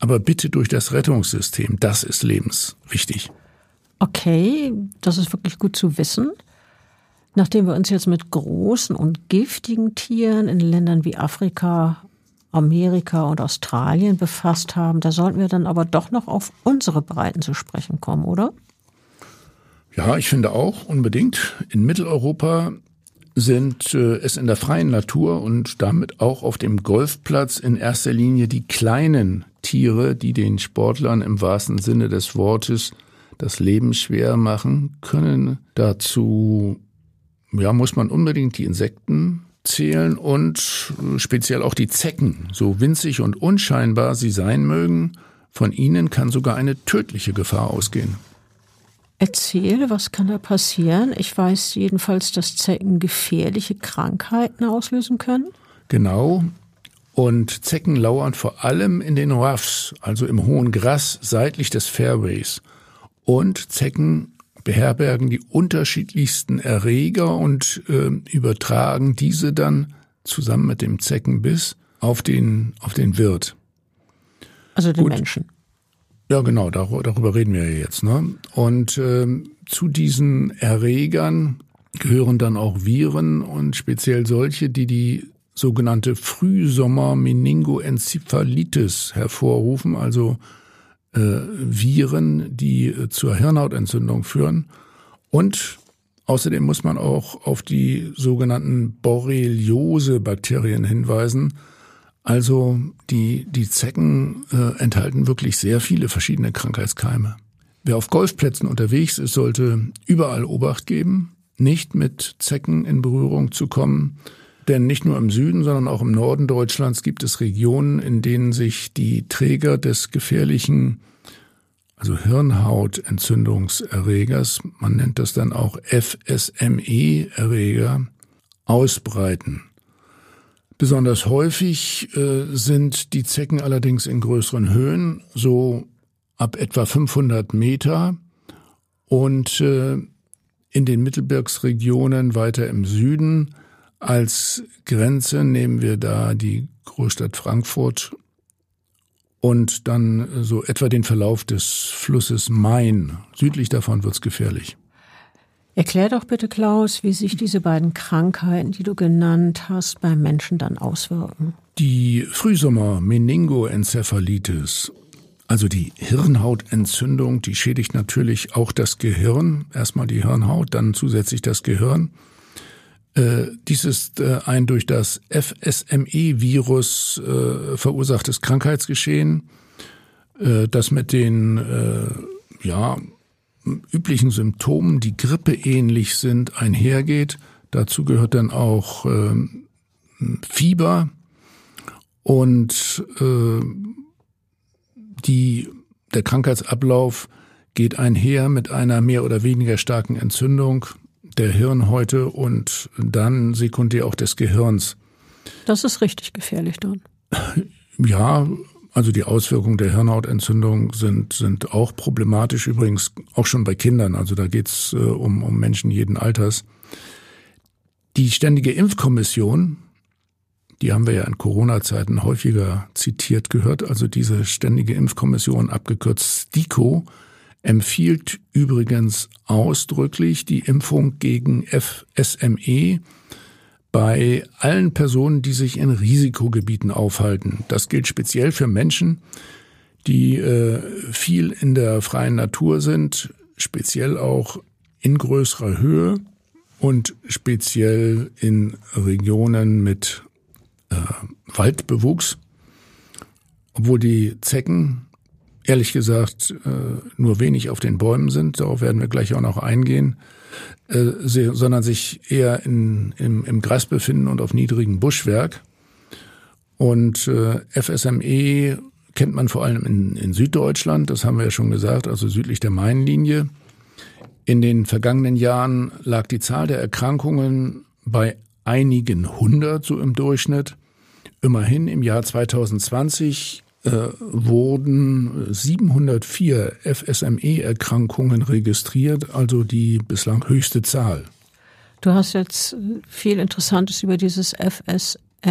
aber bitte durch das Rettungssystem. Das ist lebenswichtig. Okay, das ist wirklich gut zu wissen. Nachdem wir uns jetzt mit großen und giftigen Tieren in Ländern wie Afrika, Amerika und Australien befasst haben, da sollten wir dann aber doch noch auf unsere Breiten zu sprechen kommen, oder? Ja, ich finde auch unbedingt. In Mitteleuropa sind es in der freien Natur und damit auch auf dem Golfplatz in erster Linie die kleinen Tiere, die den Sportlern im wahrsten Sinne des Wortes das Leben schwer machen können. Dazu muss man unbedingt die Insekten zählen und speziell auch die Zecken. So winzig und unscheinbar sie sein mögen, von ihnen kann sogar eine tödliche Gefahr ausgehen. Erzähl, was kann da passieren? Ich weiß jedenfalls, dass Zecken gefährliche Krankheiten auslösen können. Genau. Und Zecken lauern vor allem in den Roughs, also im hohen Gras seitlich des Fairways. Und Zecken beherbergen die unterschiedlichsten Erreger und übertragen diese dann zusammen mit dem Zeckenbiss auf den Wirt. Also den Menschen. Ja, genau, darüber reden wir ja jetzt, ne? Und zu diesen Erregern gehören dann auch Viren und speziell solche, die sogenannte Frühsommer-Meningoenzephalitis hervorrufen, also Viren, die zur Hirnhautentzündung führen. Und außerdem muss man auch auf die sogenannten Borreliose-Bakterien hinweisen. Also die Zecken enthalten wirklich sehr viele verschiedene Krankheitskeime. Wer auf Golfplätzen unterwegs ist, sollte überall Obacht geben, nicht mit Zecken in Berührung zu kommen. Denn nicht nur im Süden, sondern auch im Norden Deutschlands gibt es Regionen, in denen sich die Träger des gefährlichen, also Hirnhautentzündungserregers, man nennt das dann auch FSME-Erreger, ausbreiten. Besonders häufig sind die Zecken allerdings in größeren Höhen, so ab etwa 500 Meter. Und in den Mittelgebirgsregionen weiter im Süden als Grenze nehmen wir da die Großstadt Frankfurt und dann so etwa den Verlauf des Flusses Main. Südlich davon wird's gefährlich. Erklär doch bitte, Klaus, wie sich diese beiden Krankheiten, die du genannt hast, beim Menschen dann auswirken. Die Frühsommer-Meningoenzephalitis, also die Hirnhautentzündung, die schädigt natürlich auch das Gehirn. Erstmal die Hirnhaut, dann zusätzlich das Gehirn. Dies ist ein durch das FSME-Virus verursachtes Krankheitsgeschehen, das mit den üblichen Symptomen, die grippeähnlich sind, einhergeht. Dazu gehört dann auch Fieber und der Krankheitsablauf geht einher mit einer mehr oder weniger starken Entzündung der Hirnhäute und dann sekundär auch des Gehirns. Das ist richtig gefährlich dann. Ja, also die Auswirkungen der Hirnhautentzündung sind auch problematisch, übrigens auch schon bei Kindern. Also da geht's um Menschen jeden Alters. Die Ständige Impfkommission, die haben wir ja in Corona-Zeiten häufiger zitiert gehört, also diese Ständige Impfkommission, abgekürzt STIKO, empfiehlt übrigens ausdrücklich die Impfung gegen FSME bei allen Personen, die sich in Risikogebieten aufhalten. Das gilt speziell für Menschen, die viel in der freien Natur sind, speziell auch in größerer Höhe und speziell in Regionen mit Waldbewuchs, obwohl die Zecken ehrlich gesagt nur wenig auf den Bäumen sind, darauf werden wir gleich auch noch eingehen, sondern sich eher im Gras befinden und auf niedrigem Buschwerk. Und FSME kennt man vor allem in Süddeutschland, das haben wir ja schon gesagt, also südlich der Mainlinie. In den vergangenen Jahren lag die Zahl der Erkrankungen bei einigen hundert, so im Durchschnitt. Immerhin im Jahr 2020 wurden 704 FSME-Erkrankungen registriert, also die bislang höchste Zahl. Du hast jetzt viel Interessantes über dieses FSME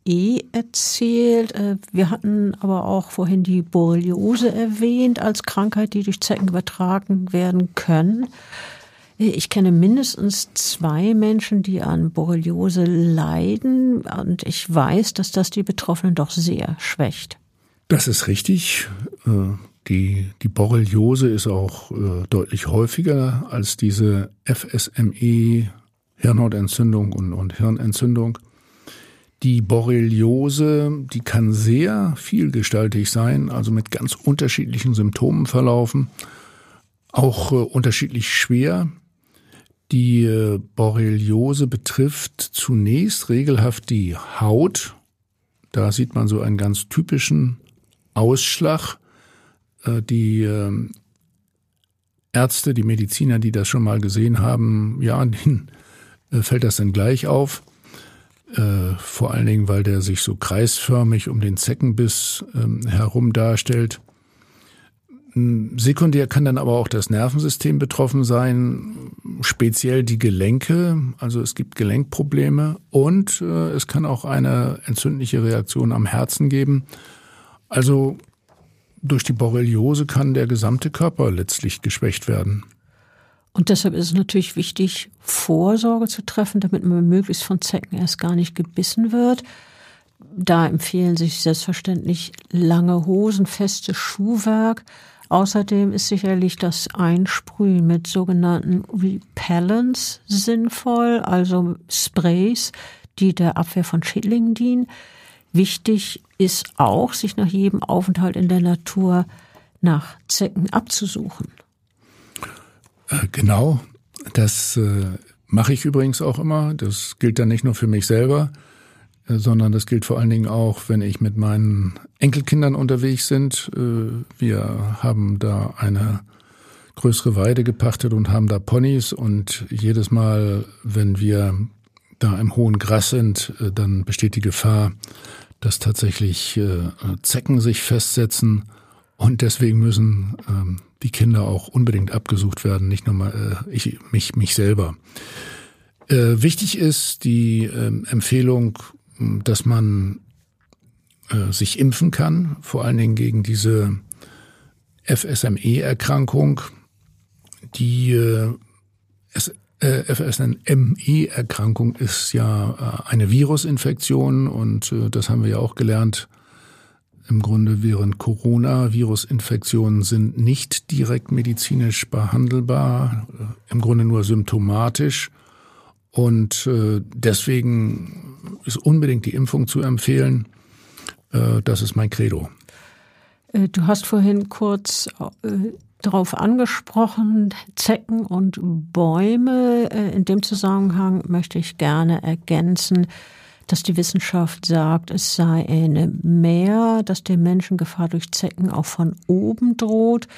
erzählt. Wir hatten aber auch vorhin die Borreliose erwähnt als Krankheit, die durch Zecken übertragen werden können. Ich kenne mindestens 2 Menschen, die an Borreliose leiden, und ich weiß, dass das die Betroffenen doch sehr schwächt. Das ist richtig. Die Borreliose ist auch deutlich häufiger als diese FSME, Hirnhautentzündung und Hirnentzündung. Die Borreliose, die kann sehr vielgestaltig sein, also mit ganz unterschiedlichen Symptomen verlaufen, auch unterschiedlich schwer. Die Borreliose betrifft zunächst regelhaft die Haut. Da sieht man so einen ganz typischen Ausschlag. Die Ärzte, die Mediziner, die das schon mal gesehen haben, ja, denen fällt das dann gleich auf. Vor allen Dingen, weil der sich so kreisförmig um den Zeckenbiss herum darstellt. Sekundär kann dann aber auch das Nervensystem betroffen sein, speziell die Gelenke, also es gibt Gelenkprobleme, und es kann auch eine entzündliche Reaktion am Herzen geben. Also durch die Borreliose kann der gesamte Körper letztlich geschwächt werden. Und deshalb ist es natürlich wichtig, Vorsorge zu treffen, damit man möglichst von Zecken erst gar nicht gebissen wird. Da empfehlen sich selbstverständlich lange Hosen, festes Schuhwerk. Außerdem ist sicherlich das Einsprühen mit sogenannten Repellents sinnvoll, also Sprays, die der Abwehr von Schädlingen dienen. Wichtig ist auch, sich nach jedem Aufenthalt in der Natur nach Zecken abzusuchen. Genau, das mache ich übrigens auch immer. Das gilt dann nicht nur für mich selber, sondern das gilt vor allen Dingen auch, wenn ich mit meinen Enkelkindern unterwegs sind. Wir haben da eine größere Weide gepachtet und haben da Ponys, und jedes Mal, wenn wir da im hohen Gras sind, dann besteht die Gefahr, dass tatsächlich Zecken sich festsetzen, und deswegen müssen die Kinder auch unbedingt abgesucht werden, nicht nur mal mich selber. Wichtig ist die Empfehlung, dass man sich impfen kann, vor allen Dingen gegen diese FSME-Erkrankung. Die FSME-Erkrankung ist ja eine Virusinfektion, und das haben wir ja auch gelernt. Im Grunde während Corona, Virusinfektionen sind nicht direkt medizinisch behandelbar, im Grunde nur symptomatisch. Und deswegen ist unbedingt die Impfung zu empfehlen. Das ist mein Credo. Du hast vorhin kurz darauf angesprochen, Zecken und Bäume. In dem Zusammenhang möchte ich gerne ergänzen, dass die Wissenschaft sagt, es sei eine Mehr, dass der Menschen Gefahr durch Zecken auch von oben droht.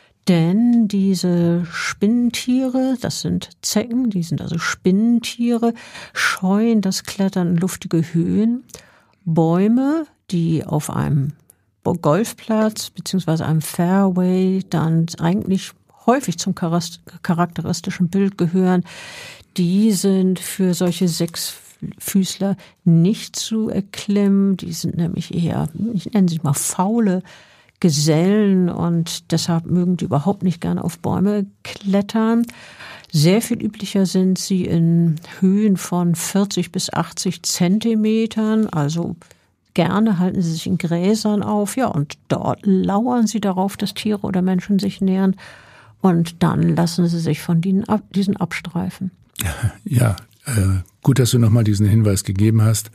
Denn diese Spinnentiere, das sind Zecken, die sind also Spinnentiere, scheuen das Klettern in luftige Höhen. Bäume, die auf einem Golfplatz bzw. einem Fairway dann eigentlich häufig zum charakteristischen Bild gehören, die sind für solche Sechsfüßler nicht zu erklimmen. Die sind nämlich eher, ich nenne sie mal faule Gesellen, und deshalb mögen die überhaupt nicht gerne auf Bäume klettern. Sehr viel üblicher sind sie in Höhen von 40 bis 80 Zentimetern, also gerne halten sie sich in Gräsern auf, ja, und dort lauern sie darauf, dass Tiere oder Menschen sich nähern, und dann lassen sie sich von diesen abstreifen. Ja, gut, dass du nochmal diesen Hinweis gegeben hast.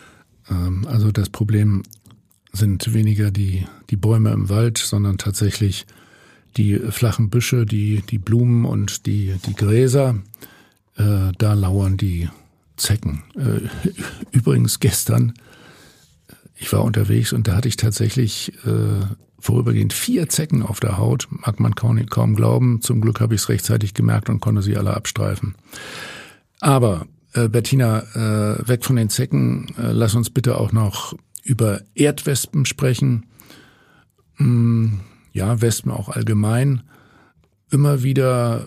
Also das Problem sind weniger die Bäume im Wald, sondern tatsächlich die flachen Büsche, die Blumen und die Gräser. Da lauern die Zecken. Übrigens gestern, ich war unterwegs und da hatte ich tatsächlich vorübergehend 4 Zecken auf der Haut. Mag man kaum glauben. Zum Glück habe ich es rechtzeitig gemerkt und konnte sie alle abstreifen. Aber Bettina, weg von den Zecken, lass uns bitte auch noch über Erdwespen sprechen. Ja, Wespen auch allgemein. Immer wieder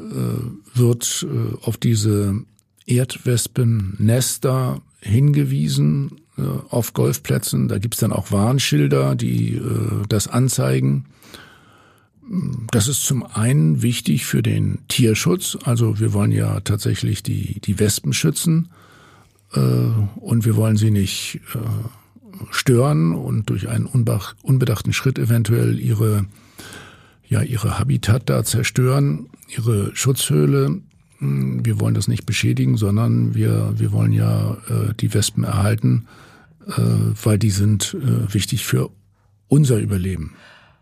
wird auf diese Erdwespennester hingewiesen. auf Golfplätzen. Da gibt's dann auch Warnschilder, die das anzeigen. Das ist zum einen wichtig für den Tierschutz. Also wir wollen ja tatsächlich die Wespen schützen und wir wollen sie nicht stören und durch einen unbedachten Schritt eventuell ihre Habitat da zerstören, ihre Schutzhöhle. Wir wollen das nicht beschädigen, sondern wir wollen ja die Wespen erhalten, weil die sind wichtig für unser Überleben.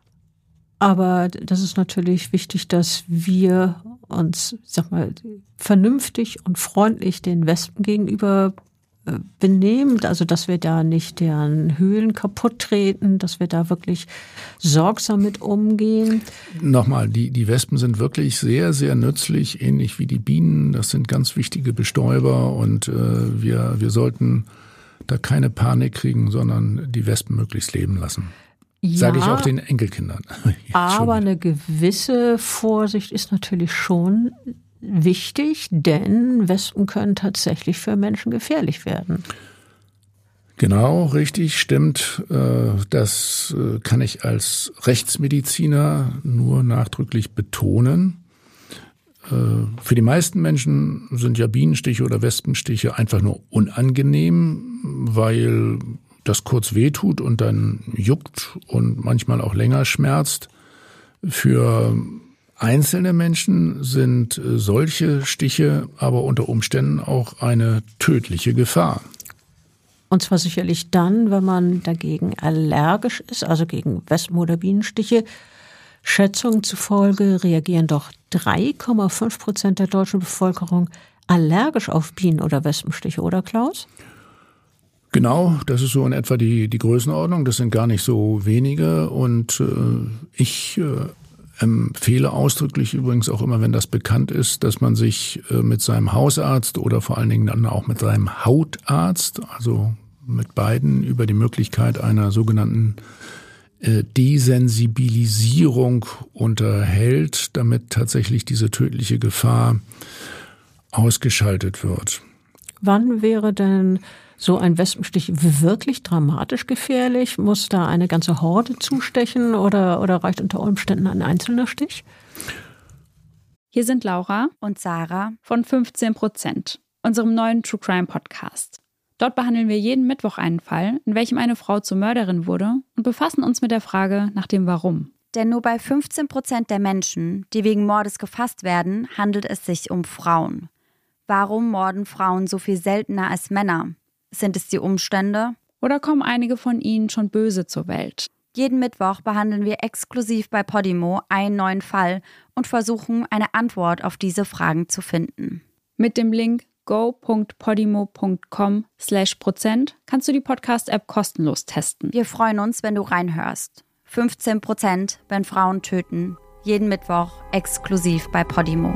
Aber das ist natürlich wichtig, dass wir uns, vernünftig und freundlich den Wespen gegenüber benehmen, also dass wir da nicht deren Höhlen kaputt treten, dass wir da wirklich sorgsam mit umgehen. Nochmal, die Wespen sind wirklich sehr, sehr nützlich, ähnlich wie die Bienen. Das sind ganz wichtige Bestäuber und wir sollten da keine Panik kriegen, sondern die Wespen möglichst leben lassen. Ja, sage ich auch den Enkelkindern. Aber eine gewisse Vorsicht ist natürlich schon wichtig, denn Wespen können tatsächlich für Menschen gefährlich werden. Genau, richtig, stimmt. Das kann ich als Rechtsmediziner nur nachdrücklich betonen. Für die meisten Menschen sind ja Bienenstiche oder Wespenstiche einfach nur unangenehm, weil das kurz wehtut und dann juckt und manchmal auch länger schmerzt. Für einzelne Menschen sind solche Stiche aber unter Umständen auch eine tödliche Gefahr. Und zwar sicherlich dann, wenn man dagegen allergisch ist, also gegen Wespen- oder Bienenstiche. Schätzungen zufolge reagieren doch 3,5% der deutschen Bevölkerung allergisch auf Bienen- oder Wespenstiche, oder Klaus? Genau, das ist so in etwa die Größenordnung. Das sind gar nicht so wenige und ich empfehle ausdrücklich übrigens auch immer, wenn das bekannt ist, dass man sich mit seinem Hausarzt oder vor allen Dingen dann auch mit seinem Hautarzt, also mit beiden, über die Möglichkeit einer sogenannten Desensibilisierung unterhält, damit tatsächlich diese tödliche Gefahr ausgeschaltet wird. Wann wäre denn so ein Wespenstich wirklich dramatisch gefährlich? Muss da eine ganze Horde zustechen oder reicht unter Umständen ein einzelner Stich? Hier sind Laura und Sarah von 15%, unserem neuen True Crime Podcast. Dort behandeln wir jeden Mittwoch einen Fall, in welchem eine Frau zur Mörderin wurde und befassen uns mit der Frage nach dem Warum. Denn nur bei 15% der Menschen, die wegen Mordes gefasst werden, handelt es sich um Frauen. Warum morden Frauen so viel seltener als Männer? Sind es die Umstände? Oder kommen einige von ihnen schon böse zur Welt? Jeden Mittwoch behandeln wir exklusiv bei Podimo einen neuen Fall und versuchen, eine Antwort auf diese Fragen zu finden. Mit dem Link go.podimo.com/% kannst du die Podcast-App kostenlos testen. Wir freuen uns, wenn du reinhörst. 15%, wenn Frauen töten. Jeden Mittwoch exklusiv bei Podimo.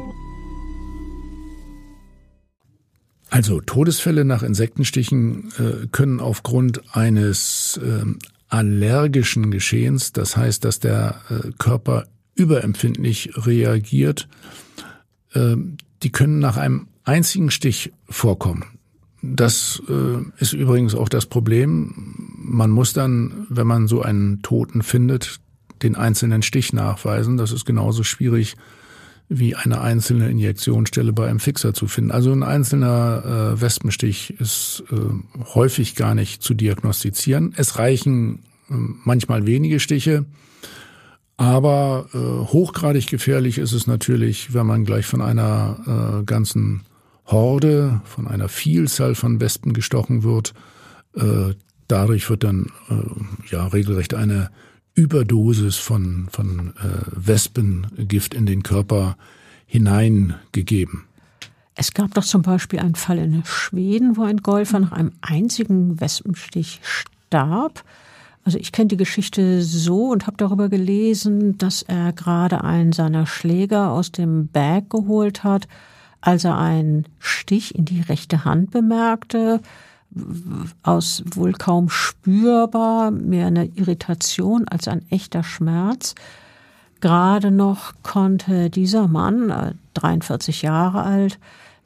Also Todesfälle nach Insektenstichen können aufgrund eines allergischen Geschehens, das heißt, dass der Körper überempfindlich reagiert, die können nach einem einzigen Stich vorkommen. Das ist übrigens auch das Problem. Man muss dann, wenn man so einen Toten findet, den einzelnen Stich nachweisen. Das ist genauso schwierig wie eine einzelne Injektionsstelle bei einem Fixer zu finden. Also ein einzelner Wespenstich ist häufig gar nicht zu diagnostizieren. Es reichen manchmal wenige Stiche, aber hochgradig gefährlich ist es natürlich, wenn man gleich von einer ganzen Horde, von einer Vielzahl von Wespen gestochen wird. Dadurch wird dann regelrecht eine Überdosis von Wespengift in den Körper hineingegeben. Es gab doch zum Beispiel einen Fall in Schweden, wo ein Golfer nach einem einzigen Wespenstich starb. Also ich kenne die Geschichte so und habe darüber gelesen, dass er gerade einen seiner Schläger aus dem Bag geholt hat, als er einen Stich in die rechte Hand bemerkte, aus wohl kaum spürbar, mehr eine Irritation als ein echter Schmerz. Gerade noch konnte dieser Mann, 43 Jahre alt,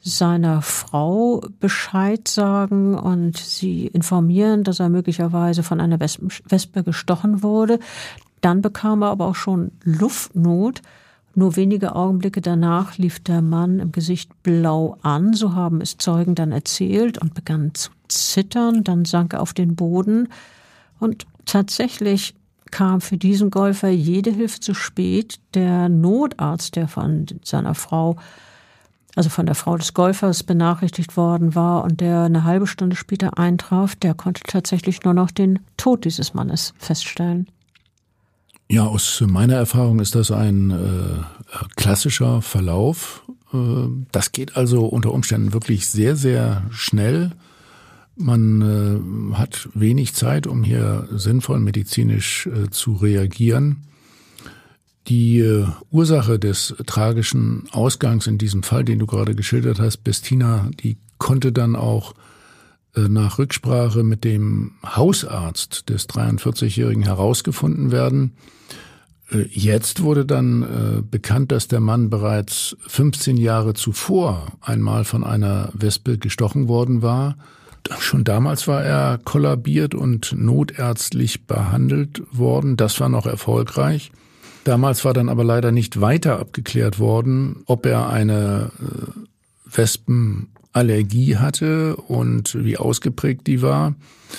seiner Frau Bescheid sagen und sie informieren, dass er möglicherweise von einer Wespe gestochen wurde. Dann bekam er aber auch schon Luftnot. Nur wenige Augenblicke danach lief der Mann im Gesicht blau an, so haben es Zeugen dann erzählt, und begann zu zittern. Dann sank er auf den Boden und tatsächlich kam für diesen Golfer jede Hilfe zu spät. Der Notarzt, der von seiner Frau, also von der Frau des Golfers, benachrichtigt worden war und der eine halbe Stunde später eintraf, der konnte tatsächlich nur noch den Tod dieses Mannes feststellen. Ja, aus meiner Erfahrung ist das ein klassischer Verlauf. Das geht also unter Umständen wirklich sehr, sehr schnell. Man hat wenig Zeit, um hier sinnvoll medizinisch zu reagieren. Die Ursache des tragischen Ausgangs in diesem Fall, den du gerade geschildert hast, Bestina, die konnte dann auch nach Rücksprache mit dem Hausarzt des 43-Jährigen herausgefunden werden. Jetzt wurde dann bekannt, dass der Mann bereits 15 Jahre zuvor einmal von einer Wespe gestochen worden war. Schon damals war er kollabiert und notärztlich behandelt worden. Das war noch erfolgreich. Damals war dann aber leider nicht weiter abgeklärt worden, ob er eine Wespenallergie hatte und wie ausgeprägt die war.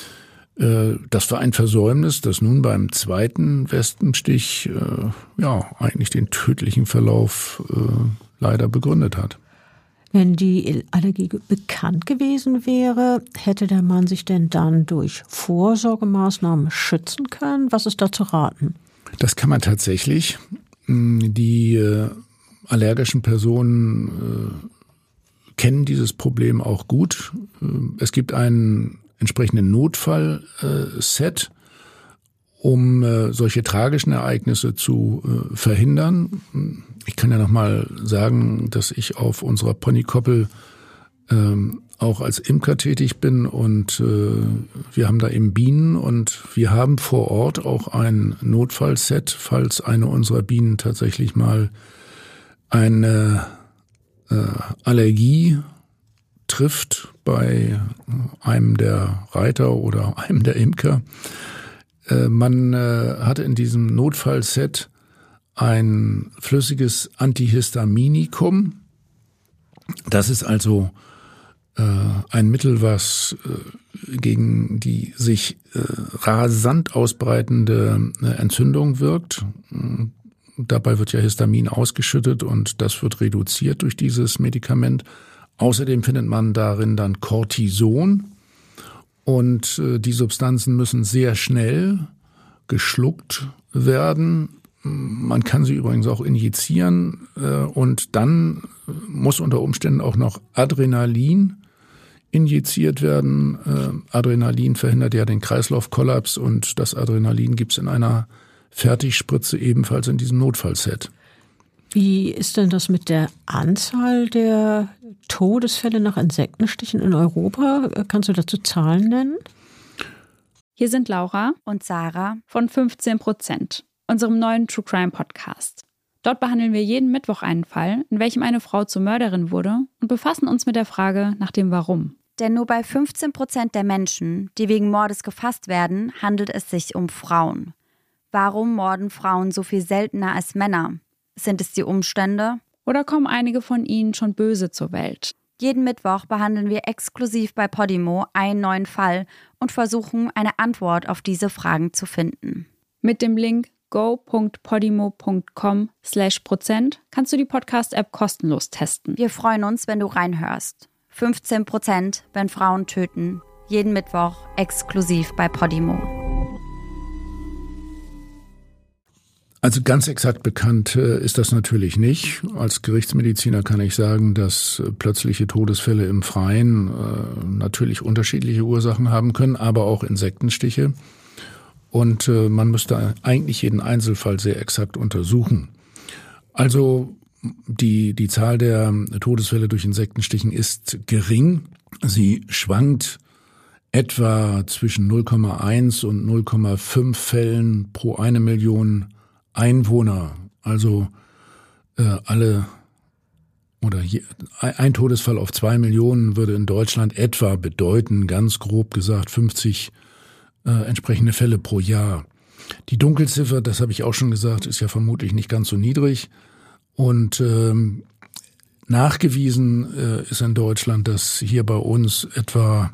Das war ein Versäumnis, das nun beim zweiten Wespenstich eigentlich den tödlichen Verlauf leider begründet hat. Wenn die Allergie bekannt gewesen wäre, hätte der Mann sich denn dann durch Vorsorgemaßnahmen schützen können? Was ist da zu raten? Das kann man tatsächlich. Die allergischen Personen kennen dieses Problem auch gut. Es gibt einen entsprechenden Notfallset, um solche tragischen Ereignisse zu verhindern. Ich kann ja noch mal sagen, dass ich auf unserer Ponykoppel auch als Imker tätig bin und wir haben da eben Bienen und wir haben vor Ort auch ein Notfallset, falls eine unserer Bienen tatsächlich mal eine Allergie trifft bei einem der Reiter oder einem der Imker. Man hat in diesem Notfallset ein flüssiges Antihistaminikum. Das ist also ein Mittel, was gegen die sich rasant ausbreitende Entzündung wirkt. Dabei wird ja Histamin ausgeschüttet und das wird reduziert durch dieses Medikament. Außerdem findet man darin dann Cortison und die Substanzen müssen sehr schnell geschluckt werden. Man kann sie übrigens auch injizieren und dann muss unter Umständen auch noch Adrenalin injiziert werden. Adrenalin verhindert ja den Kreislaufkollaps und das Adrenalin gibt's in einer Fertigspritze ebenfalls in diesem Notfallset. Wie ist denn das mit der Anzahl der Todesfälle nach Insektenstichen in Europa? Kannst du dazu Zahlen nennen? Hier sind Laura und Sarah von 15%, unserem neuen True Crime Podcast. Dort behandeln wir jeden Mittwoch einen Fall, in welchem eine Frau zur Mörderin wurde und befassen uns mit der Frage nach dem Warum. Denn nur bei 15% der Menschen, die wegen Mordes gefasst werden, handelt es sich um Frauen. Warum morden Frauen so viel seltener als Männer? Sind es die Umstände? Oder kommen einige von ihnen schon böse zur Welt? Jeden Mittwoch behandeln wir exklusiv bei Podimo einen neuen Fall und versuchen, eine Antwort auf diese Fragen zu finden. Mit dem Link go.podimo.com/% kannst du die Podcast-App kostenlos testen. Wir freuen uns, wenn du reinhörst. 15%, wenn Frauen töten. Jeden Mittwoch exklusiv bei Podimo. Also ganz exakt bekannt ist das natürlich nicht. Als Gerichtsmediziner kann ich sagen, dass plötzliche Todesfälle im Freien natürlich unterschiedliche Ursachen haben können, aber auch Insektenstiche. Und man müsste eigentlich jeden Einzelfall sehr exakt untersuchen. Also die Zahl der Todesfälle durch Insektenstichen ist gering. Sie schwankt etwa zwischen 0,1 und 0,5 Fällen pro 1 Million Einwohner, also alle oder ein Todesfall auf 2 Millionen würde in Deutschland etwa bedeuten, ganz grob gesagt, 50 entsprechende Fälle pro Jahr. Die Dunkelziffer, das habe ich auch schon gesagt, ist ja vermutlich nicht ganz so niedrig. Und nachgewiesen ist in Deutschland, dass hier bei uns etwa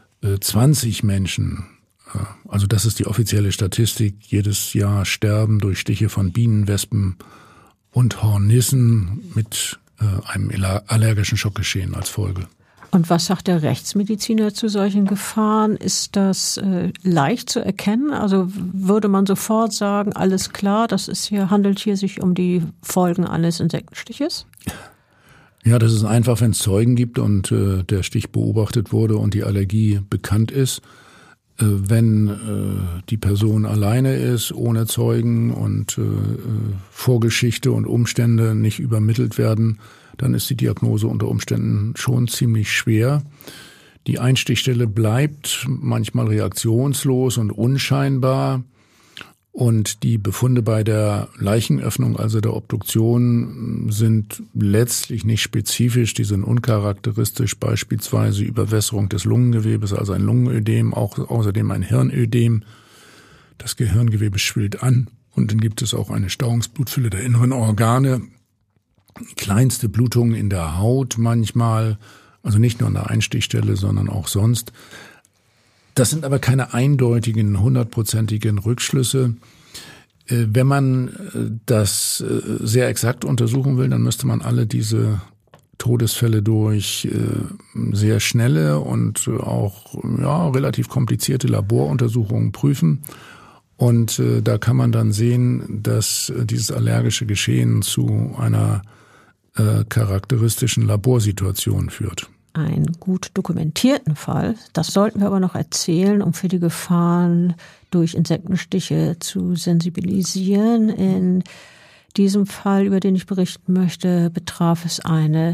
20 Menschen, also das ist die offizielle Statistik, jedes Jahr sterben durch Stiche von Bienen, Wespen und Hornissen mit einem allergischen Schockgeschehen als Folge. Und was sagt der Rechtsmediziner zu solchen Gefahren? Ist das leicht zu erkennen? Also würde man sofort sagen, alles klar, handelt hier sich um die Folgen eines Insektenstiches? Ja, das ist einfach, wenn es Zeugen gibt und der Stich beobachtet wurde und die Allergie bekannt ist. Wenn die Person alleine ist, ohne Zeugen und Vorgeschichte und Umstände nicht übermittelt werden, dann ist die Diagnose unter Umständen schon ziemlich schwer. Die Einstichstelle bleibt manchmal reaktionslos und unscheinbar. Und die Befunde bei der Leichenöffnung, also der Obduktion, sind letztlich nicht spezifisch, die sind uncharakteristisch, beispielsweise Überwässerung des Lungengewebes, also ein Lungenödem, auch außerdem ein Hirnödem. Das Gehirngewebe schwillt an und dann gibt es auch eine Stauungsblutfülle der inneren Organe, kleinste Blutungen in der Haut manchmal, also nicht nur an der Einstichstelle, sondern auch sonst. Das sind aber keine eindeutigen, 100%igen Rückschlüsse. Wenn man das sehr exakt untersuchen will, dann müsste man alle diese Todesfälle durch sehr schnelle und auch relativ komplizierte Laboruntersuchungen prüfen. Und da kann man dann sehen, dass dieses allergische Geschehen zu einer charakteristischen Laborsituation führt. Einen gut dokumentierten Fall, das sollten wir aber noch erzählen, um für die Gefahren durch Insektenstiche zu sensibilisieren. In diesem Fall, über den ich berichten möchte, betraf es eine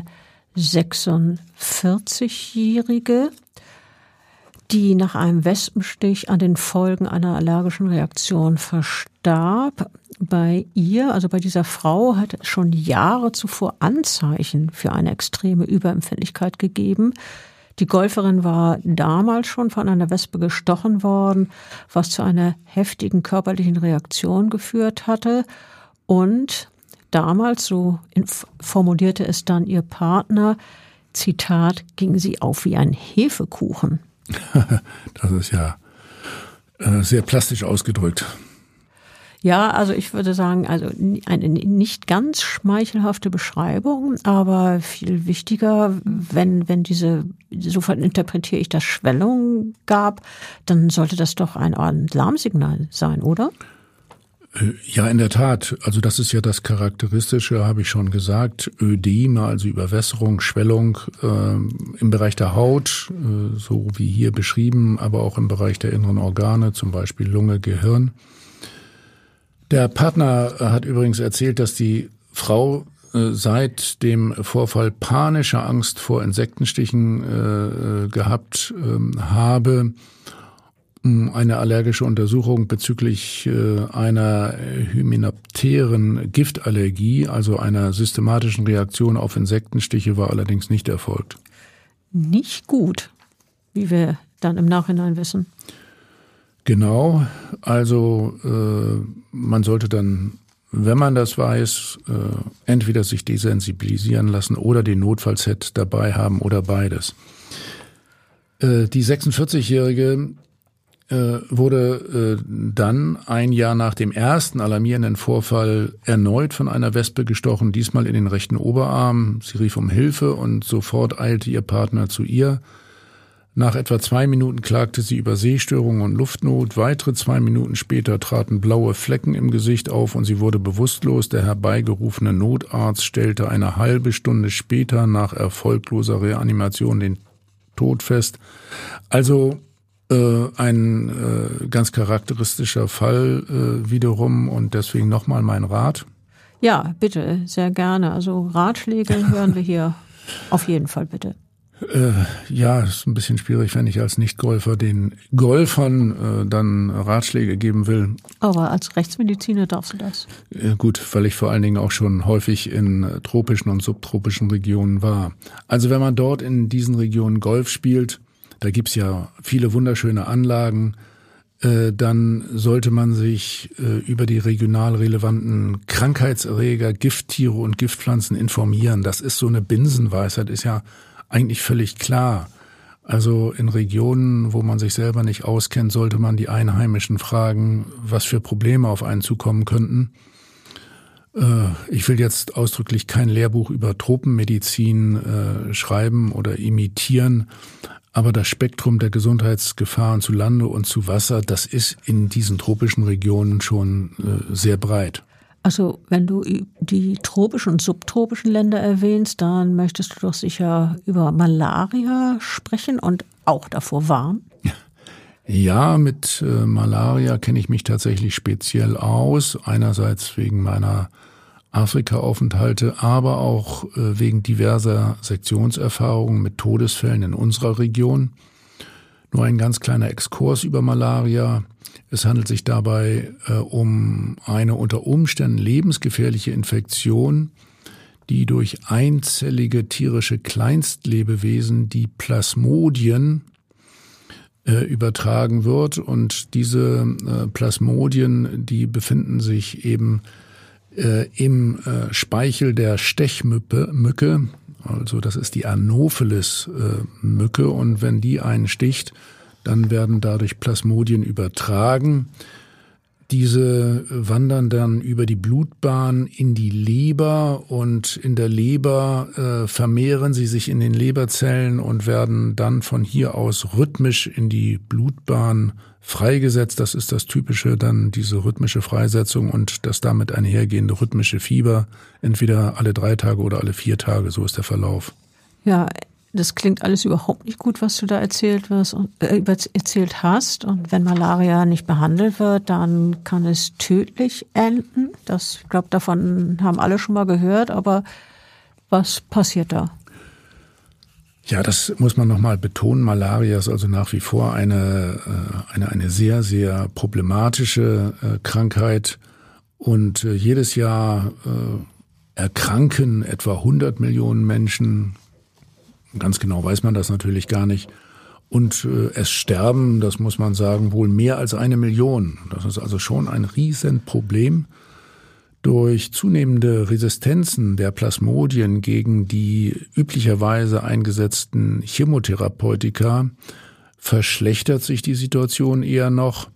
46-Jährige, die nach einem Wespenstich an den Folgen einer allergischen Reaktion verstarb. Bei ihr, also bei dieser Frau, hat es schon Jahre zuvor Anzeichen für eine extreme Überempfindlichkeit gegeben. Die Golferin war damals schon von einer Wespe gestochen worden, was zu einer heftigen körperlichen Reaktion geführt hatte. Und damals, so formulierte es dann ihr Partner, Zitat, ging sie auf wie ein Hefekuchen. Das ist ja sehr plastisch ausgedrückt. Ja, also ich würde sagen, also eine nicht ganz schmeichelhafte Beschreibung, aber viel wichtiger, wenn diese, sofort interpretiere ich, das Schwellung gab, dann sollte das doch ein Alarmsignal sein, oder? Ja, in der Tat. Also das ist ja das Charakteristische, habe ich schon gesagt. Ödeme, also Überwässerung, Schwellung im Bereich der Haut, so wie hier beschrieben, aber auch im Bereich der inneren Organe, zum Beispiel Lunge, Gehirn. Der Partner hat übrigens erzählt, dass die Frau seit dem Vorfall panische Angst vor Insektenstichen gehabt habe. Eine allergische Untersuchung bezüglich einer hymenopteren Giftallergie, also einer systematischen Reaktion auf Insektenstiche, war allerdings nicht erfolgt. Nicht gut, wie wir dann im Nachhinein wissen. Genau, also man sollte dann, wenn man das weiß, entweder sich desensibilisieren lassen oder den Notfallset dabei haben oder beides. Die 46-Jährige wurde dann ein Jahr nach dem ersten alarmierenden Vorfall erneut von einer Wespe gestochen, diesmal in den rechten Oberarm. Sie rief um Hilfe und sofort eilte ihr Partner zu ihr. Nach etwa 2 Minuten klagte sie über Sehstörungen und Luftnot. Weitere 2 Minuten später traten blaue Flecken im Gesicht auf und sie wurde bewusstlos. Der herbeigerufene Notarzt stellte eine halbe Stunde später nach erfolgloser Reanimation den Tod fest. Also ein ganz charakteristischer Fall wiederum und deswegen nochmal mein Rat. Ja, bitte, sehr gerne. Also Ratschläge hören wir hier auf jeden Fall bitte. Ja, ist ein bisschen schwierig, wenn ich als Nicht-Golfer den Golfern dann Ratschläge geben will. Aber als Rechtsmediziner darfst du das? Gut, weil ich vor allen Dingen auch schon häufig in tropischen und subtropischen Regionen war. Also wenn man dort in diesen Regionen Golf spielt, da gibt's ja viele wunderschöne Anlagen, dann sollte man sich über die regional relevanten Krankheitserreger, Gifttiere und Giftpflanzen informieren. Das ist so eine Binsenweisheit, ist ja eigentlich völlig klar. Also in Regionen, wo man sich selber nicht auskennt, sollte man die Einheimischen fragen, was für Probleme auf einen zukommen könnten. Ich will jetzt ausdrücklich kein Lehrbuch über Tropenmedizin schreiben oder imitieren, aber das Spektrum der Gesundheitsgefahren zu Lande und zu Wasser, das ist in diesen tropischen Regionen schon sehr breit. Also wenn du die tropischen und subtropischen Länder erwähnst, dann möchtest du doch sicher über Malaria sprechen und auch davor warnen. Ja, mit Malaria kenne ich mich tatsächlich speziell aus. Einerseits wegen meiner Afrika-Aufenthalte, aber auch wegen diverser Sektionserfahrungen mit Todesfällen in unserer Region. Nur ein ganz kleiner Exkurs über Malaria. Es handelt sich dabei um eine unter Umständen lebensgefährliche Infektion, die durch einzellige tierische Kleinstlebewesen, die Plasmodien, übertragen wird. Und diese Plasmodien, die befinden sich eben im Speichel der Stechmücke, also das ist die Anopheles-Mücke, und wenn die einen sticht, dann werden dadurch Plasmodien übertragen. Diese wandern dann über die Blutbahn in die Leber und in der Leber vermehren sie sich in den Leberzellen und werden dann von hier aus rhythmisch in die Blutbahn freigesetzt. Das ist das Typische, dann diese rhythmische Freisetzung und das damit einhergehende rhythmische Fieber, entweder alle 3 Tage oder alle 4 Tage, so ist der Verlauf. Ja, das klingt alles überhaupt nicht gut, was du da erzählt hast. Und wenn Malaria nicht behandelt wird, dann kann es tödlich enden. Ich glaube, davon haben alle schon mal gehört. Aber was passiert da? Ja, das muss man nochmal betonen. Malaria ist also nach wie vor eine sehr, sehr problematische Krankheit. Und jedes Jahr erkranken etwa 100 Millionen Menschen. Ganz genau weiß man das natürlich gar nicht. Und es sterben, das muss man sagen, wohl mehr als 1 Million. Das ist also schon ein Riesenproblem. Durch zunehmende Resistenzen der Plasmodien gegen die üblicherweise eingesetzten Chemotherapeutika verschlechtert sich die Situation eher noch.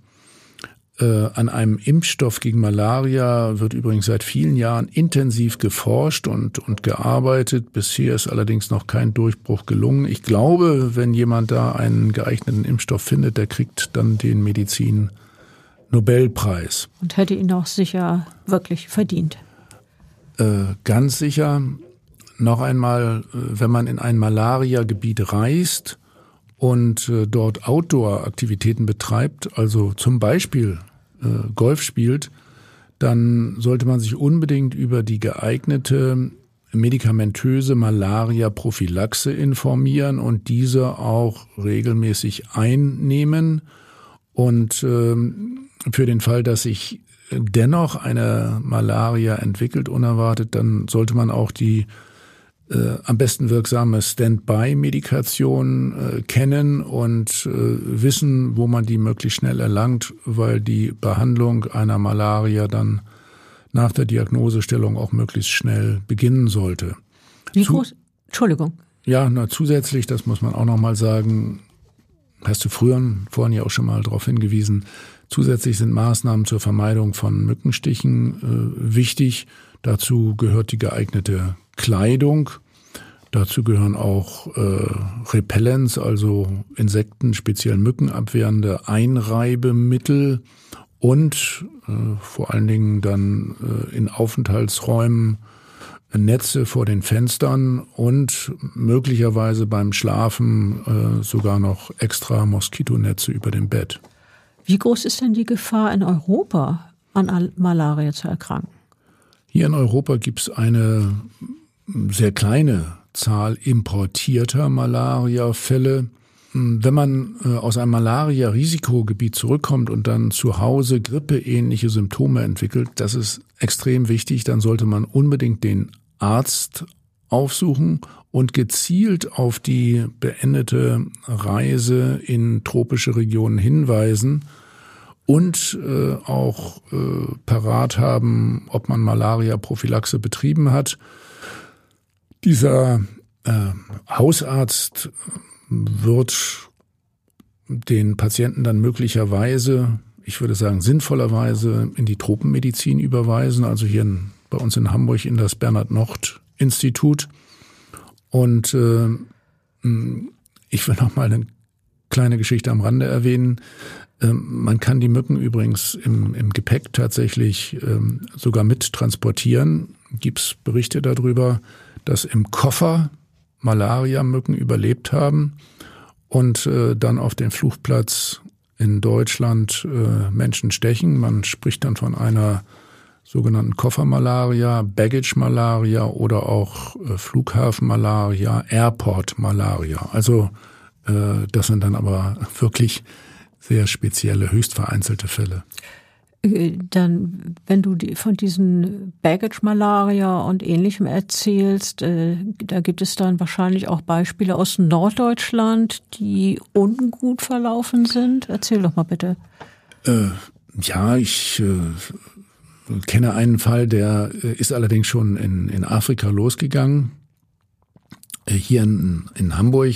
An einem Impfstoff gegen Malaria wird übrigens seit vielen Jahren intensiv geforscht und gearbeitet. Bisher ist allerdings noch kein Durchbruch gelungen. Ich glaube, wenn jemand da einen geeigneten Impfstoff findet, der kriegt dann den Medizin-Nobelpreis. Und hätte ihn auch sicher wirklich verdient. Ganz sicher. Noch einmal, wenn man in ein Malaria-Gebiet reist und dort Outdoor-Aktivitäten betreibt, also zum Beispiel Golf spielt, dann sollte man sich unbedingt über die geeignete medikamentöse Malaria-Prophylaxe informieren und diese auch regelmäßig einnehmen. Und für den Fall, dass sich dennoch eine Malaria entwickelt unerwartet, dann sollte man auch die am besten wirksame Standby-Medikation kennen und wissen, wo man die möglichst schnell erlangt, weil die Behandlung einer Malaria dann nach der Diagnosestellung auch möglichst schnell beginnen sollte. Wie groß? Entschuldigung. Ja, zusätzlich, das muss man auch noch mal sagen, hast du vorhin ja auch schon mal darauf hingewiesen, zusätzlich sind Maßnahmen zur Vermeidung von Mückenstichen wichtig. Dazu gehört die geeignete Kleidung. Dazu gehören auch Repellents, also Insekten, speziell mückenabwehrende Einreibemittel und vor allen Dingen dann in Aufenthaltsräumen Netze vor den Fenstern und möglicherweise beim Schlafen sogar noch extra Moskitonetze über dem Bett. Wie groß ist denn die Gefahr in Europa, an Malaria zu erkranken? Hier in Europa gibt es eine sehr kleine Zahl importierter Malariafälle. Wenn man aus einem Malaria-Risikogebiet zurückkommt und dann zu Hause grippeähnliche Symptome entwickelt, das ist extrem wichtig. Dann sollte man unbedingt den Arzt aufsuchen und gezielt auf die beendete Reise in tropische Regionen hinweisen und auch parat haben, ob man Malaria-Prophylaxe betrieben hat. Dieser Hausarzt wird den Patienten dann möglicherweise, ich würde sagen sinnvollerweise, in die Tropenmedizin überweisen, also hier bei uns in Hamburg in das Bernhard-Nocht-Institut. Und ich will noch mal eine kleine Geschichte am Rande erwähnen. Man kann die Mücken übrigens im Gepäck tatsächlich sogar mit transportieren. Gibt es Berichte darüber, dass im Koffer Malaria-Mücken überlebt haben und dann auf dem Flugplatz in Deutschland Menschen stechen. Man spricht dann von einer sogenannten Koffermalaria, Baggage-Malaria oder auch Flughafen-Malaria, Airport-Malaria. Also das sind dann aber wirklich sehr spezielle, höchst vereinzelte Fälle. Dann, wenn du von diesen Baggage-Malaria und Ähnlichem erzählst, da gibt es dann wahrscheinlich auch Beispiele aus Norddeutschland, die ungut verlaufen sind. Erzähl doch mal bitte. Ja, ich kenne einen Fall, der ist allerdings schon in Afrika losgegangen. Hier in Hamburg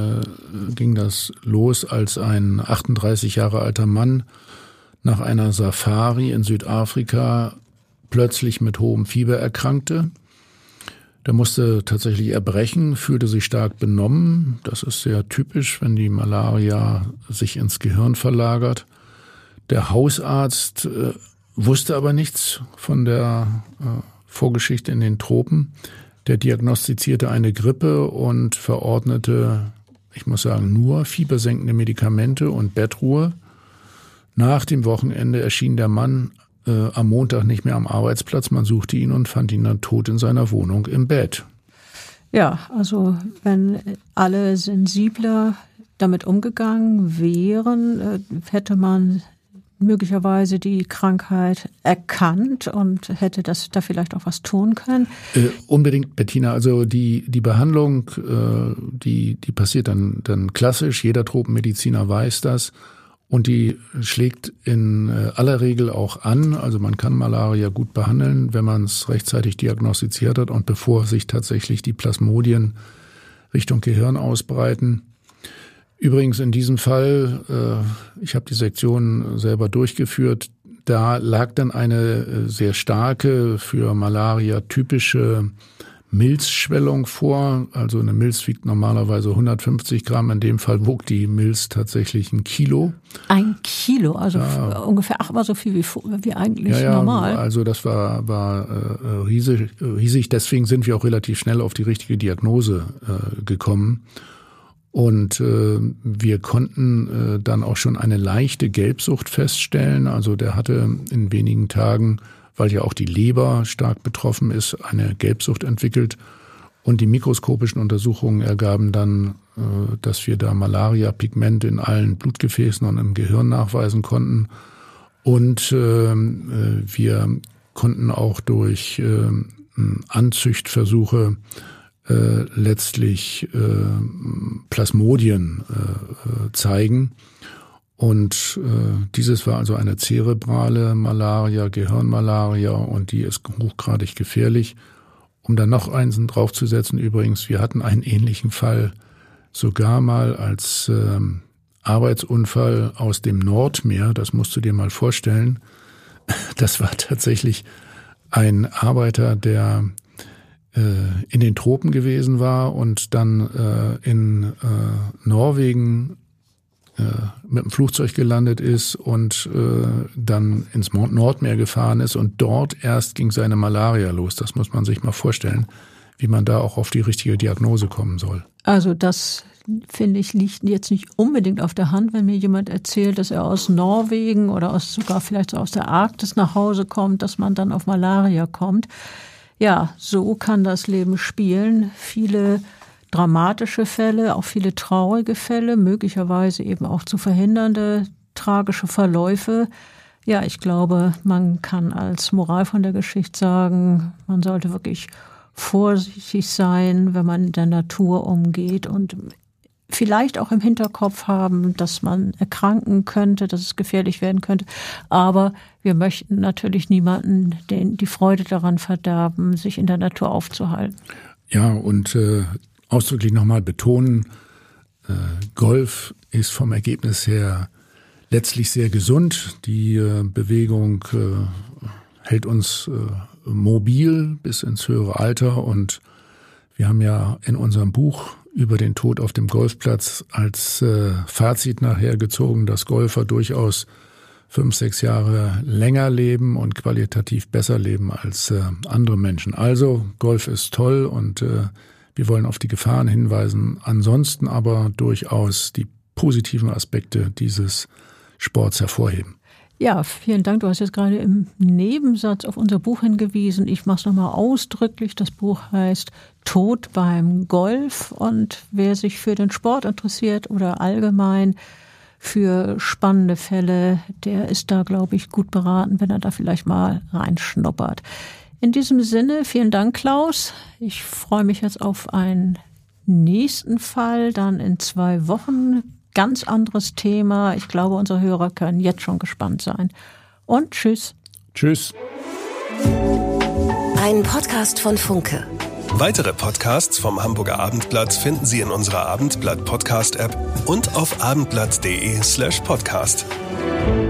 ging das los, als ein 38 Jahre alter Mann nach einer Safari in Südafrika plötzlich mit hohem Fieber erkrankte. Der musste tatsächlich erbrechen, fühlte sich stark benommen. Das ist sehr typisch, wenn die Malaria sich ins Gehirn verlagert. Der Hausarzt wusste aber nichts von der Vorgeschichte in den Tropen. Der diagnostizierte eine Grippe und verordnete, ich muss sagen, nur fiebersenkende Medikamente und Bettruhe. Nach dem Wochenende erschien der Mann am Montag nicht mehr am Arbeitsplatz. Man suchte ihn und fand ihn dann tot in seiner Wohnung im Bett. Ja, also wenn alle sensibler damit umgegangen wären, hätte man möglicherweise die Krankheit erkannt und hätte da vielleicht auch was tun können? Unbedingt, Bettina. Also die Behandlung, die passiert dann klassisch. Jeder Tropenmediziner weiß das. Und die schlägt in aller Regel auch an. Also man kann Malaria gut behandeln, wenn man es rechtzeitig diagnostiziert hat und bevor sich tatsächlich die Plasmodien Richtung Gehirn ausbreiten. Übrigens in diesem Fall, ich habe die Sektion selber durchgeführt, da lag dann eine sehr starke, für Malaria typische Milzschwellung vor. Also eine Milz wiegt normalerweise 150 Gramm. In dem Fall wog die Milz tatsächlich 1 Kilo. 1 Kilo, also ja, ungefähr 8-mal so viel wie eigentlich normal. Also das war riesig. Deswegen sind wir auch relativ schnell auf die richtige Diagnose gekommen. Und wir konnten dann auch schon eine leichte Gelbsucht feststellen. Also der hatte in wenigen Tagen, weil ja auch die Leber stark betroffen ist, eine Gelbsucht entwickelt. Und die mikroskopischen Untersuchungen ergaben dann, dass wir da Malaria-Pigment in allen Blutgefäßen und im Gehirn nachweisen konnten. Und wir konnten auch durch Anzüchtversuche letztlich Plasmodien zeigen. Und dieses war also eine zerebrale Malaria, Gehirnmalaria, und die ist hochgradig gefährlich. Um dann noch eins draufzusetzen übrigens, wir hatten einen ähnlichen Fall sogar mal als Arbeitsunfall aus dem Nordmeer. Das musst du dir mal vorstellen. Das war tatsächlich ein Arbeiter, der in den Tropen gewesen war und dann in Norwegen mit dem Flugzeug gelandet ist und dann ins Nordmeer gefahren ist, und dort erst ging seine Malaria los. Das muss man sich mal vorstellen, wie man da auch auf die richtige Diagnose kommen soll. Also das, finde ich, liegt jetzt nicht unbedingt auf der Hand, wenn mir jemand erzählt, dass er aus Norwegen oder sogar vielleicht aus der Arktis nach Hause kommt, dass man dann auf Malaria kommt. Ja, so kann das Leben spielen. Viele dramatische Fälle, auch viele traurige Fälle, möglicherweise eben auch zu verhindernde tragische Verläufe. Ja, ich glaube, man kann als Moral von der Geschichte sagen, man sollte wirklich vorsichtig sein, wenn man in der Natur umgeht und vielleicht auch im Hinterkopf haben, dass man erkranken könnte, dass es gefährlich werden könnte. Aber wir möchten natürlich niemanden die Freude daran verderben, sich in der Natur aufzuhalten. Ja, und ausdrücklich nochmal betonen, Golf ist vom Ergebnis her letztlich sehr gesund. Die Bewegung hält uns mobil bis ins höhere Alter. Und wir haben ja in unserem Buch über den Tod auf dem Golfplatz als Fazit nachher gezogen, dass Golfer durchaus 5-6 Jahre länger leben und qualitativ besser leben als andere Menschen. Also Golf ist toll und wir wollen auf die Gefahren hinweisen. Ansonsten aber durchaus die positiven Aspekte dieses Sports hervorheben. Ja, vielen Dank. Du hast jetzt gerade im Nebensatz auf unser Buch hingewiesen. Ich mache es nochmal ausdrücklich. Das Buch heißt Tod beim Golf. Und wer sich für den Sport interessiert oder allgemein für spannende Fälle, der ist da, glaube ich, gut beraten, wenn er da vielleicht mal reinschnuppert. In diesem Sinne, vielen Dank, Klaus. Ich freue mich jetzt auf einen nächsten Fall, dann in 2 Wochen. Ganz anderes Thema. Ich glaube, unsere Hörer können jetzt schon gespannt sein. Und tschüss. Tschüss. Ein Podcast von Funke. Weitere Podcasts vom Hamburger Abendblatt finden Sie in unserer Abendblatt-Podcast-App und auf abendblatt.de/podcast.